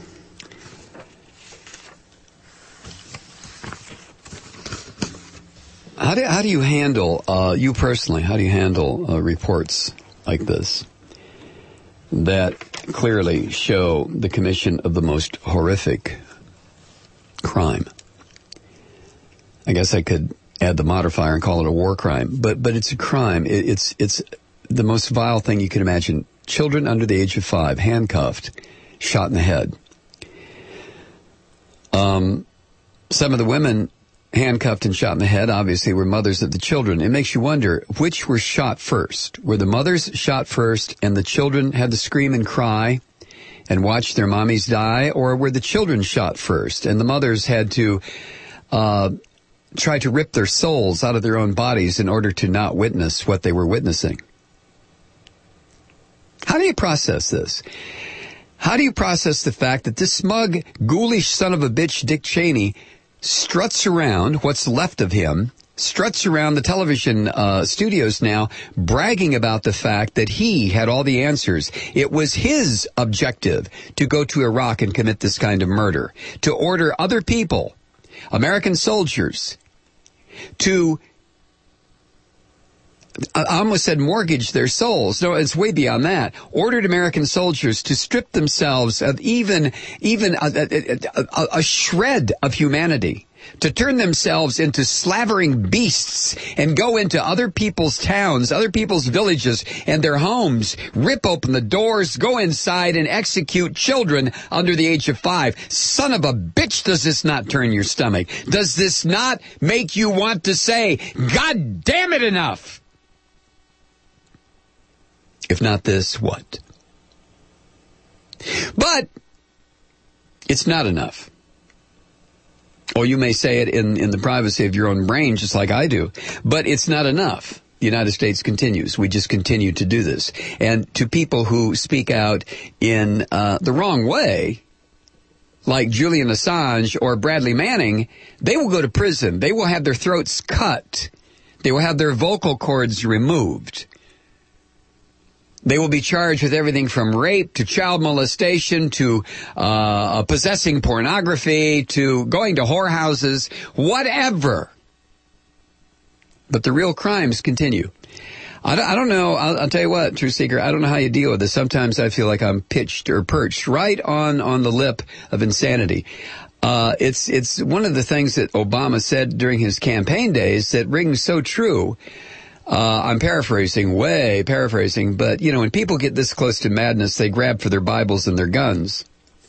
How do, how do you handle, uh, you personally, how do you handle uh, reports like this that clearly show the commission of the most horrific crime? I guess I could add the modifier and call it a war crime, but but it's a crime. It, it's it's the most vile thing you can imagine. Children under the age of five, handcuffed, shot in the head. Um, Some of the women handcuffed and shot in the head, obviously, were mothers of the children. It makes you wonder, which were shot first? Were the mothers shot first and the children had to scream and cry and watch their mommies die? Or were the children shot first and the mothers had to uh, try to rip their souls out of their own bodies in order to not witness what they were witnessing? How do you process this? How do you process the fact that this smug, ghoulish son of a bitch, Dick Cheney, struts around, what's left of him, struts around the television uh, studios now, bragging about the fact that he had all the answers. It was his objective to go to Iraq and commit this kind of murder, to order other people, American soldiers, to, I almost said mortgage their souls. No, it's way beyond that. Ordered American soldiers to strip themselves of even, even a, a, a, a shred of humanity, to turn themselves into slavering beasts and go into other people's towns, other people's villages and their homes, rip open the doors, go inside and execute children under the age of five. Son of a bitch, does this not turn your stomach? Does this not make you want to say, God damn it, enough? If not this, what? But it's not enough. Or you may say it in, in the privacy of your own brain, just like I do. But it's not enough. The United States continues. We just continue to do this. And to people who speak out in uh, the wrong way, like Julian Assange or Bradley Manning, they will go to prison. They will have their throats cut. They will have their vocal cords removed. They will be charged with everything from rape to child molestation to uh, possessing pornography to going to whorehouses, whatever. But the real crimes continue. I don't, I don't know. I'll, I'll tell you what, Truth Seeker, I don't know how you deal with this. Sometimes I feel like I'm pitched or perched right on, on the lip of insanity. Uh, it's, it's one of the things that Obama said during his campaign days that rings so true. Uh, I'm paraphrasing, way paraphrasing, but, you know, when people get this close to madness, they grab for their Bibles and their guns.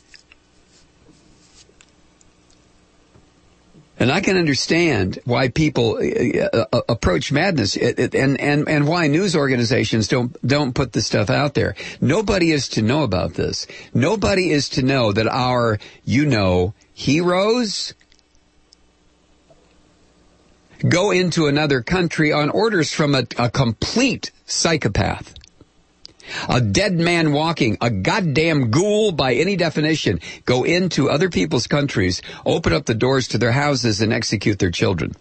And I can understand why people uh, uh, approach madness it, it, and, and, and why news organizations don't, don't put this stuff out there. Nobody is to know about this. Nobody is to know that our, you know, heroes go into another country on orders from a, a complete psychopath. A dead man walking, a goddamn ghoul by any definition, go into other people's countries, open up the doors to their houses and execute their children.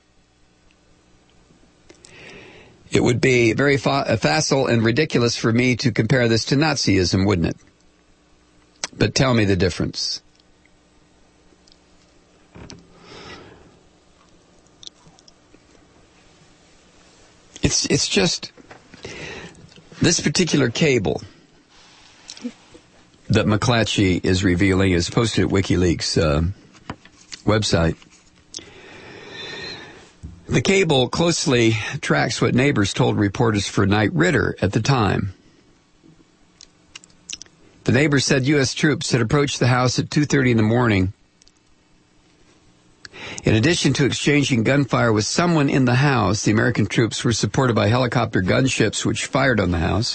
It would be very fa- facile and ridiculous for me to compare this to Nazism, wouldn't it? But tell me the difference. It's it's just this particular cable that McClatchy is revealing is posted at WikiLeaks uh, website. The cable closely tracks what neighbors told reporters for Knight Ridder at the time. The neighbors said U S troops had approached the house at two thirty in the morning. In addition to exchanging gunfire with someone in the house, the American troops were supported by helicopter gunships which fired on the house.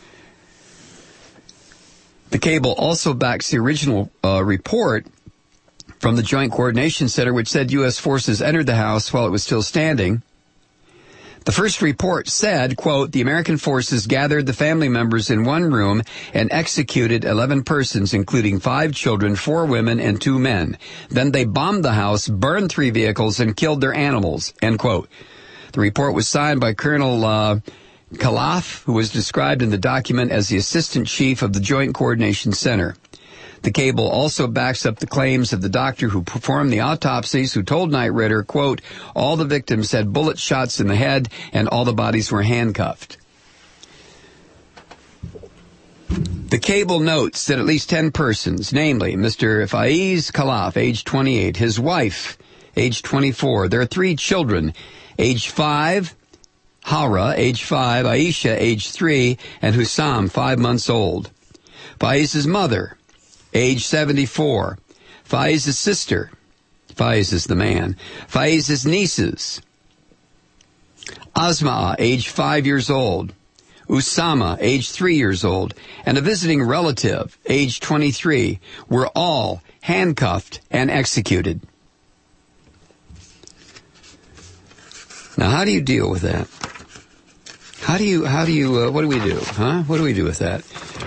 The cable also backs the original uh, report from the Joint Coordination Center, which said U S forces entered the house while it was still standing. The first report said, quote, the American forces gathered the family members in one room and executed eleven persons, including five children, four women, and two men. Then they bombed the house, burned three vehicles, and killed their animals, end quote. The report was signed by Colonel uh, Khalaf, who was described in the document as the assistant chief of the Joint Coordination Center. The cable also backs up the claims of the doctor who performed the autopsies, who told Knight Ridder, quote, all the victims had bullet shots in the head and all the bodies were handcuffed. The cable notes that at least ten persons, namely Mister Faiz Khalaf, age twenty-eight, his wife, age twenty-four, their three children, age five, Hara, age five, Aisha, age three, and Hussam, five months old. Faiz's mother, age seventy-four. Faiz's sister, Faiz is the man. Faiz's nieces. Asma, age five years old. Usama, age three years old. And a visiting relative, age twenty-three, were all handcuffed and executed. Now, how do you deal with that? How do you, how do you, uh, what do we do, huh? What do we do with that?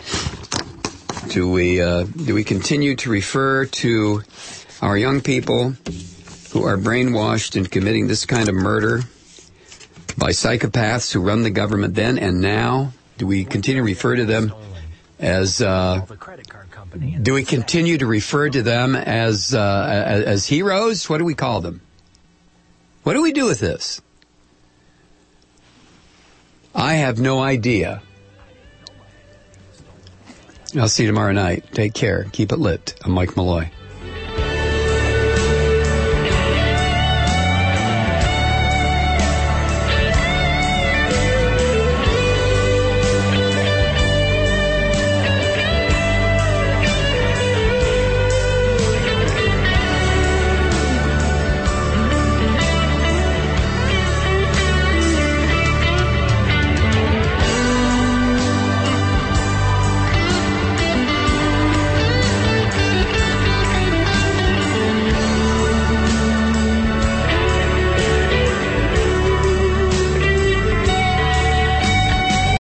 Do we, uh, do we continue to refer to our young people who are brainwashed into committing this kind of murder by psychopaths who run the government then and now? Do we continue to refer to them as, uh, do we continue to refer to them as, uh, as, as heroes? What do we call them? What do we do with this? I have no idea. I'll see you tomorrow night. Take care. Keep it lit. I'm Mike Malloy.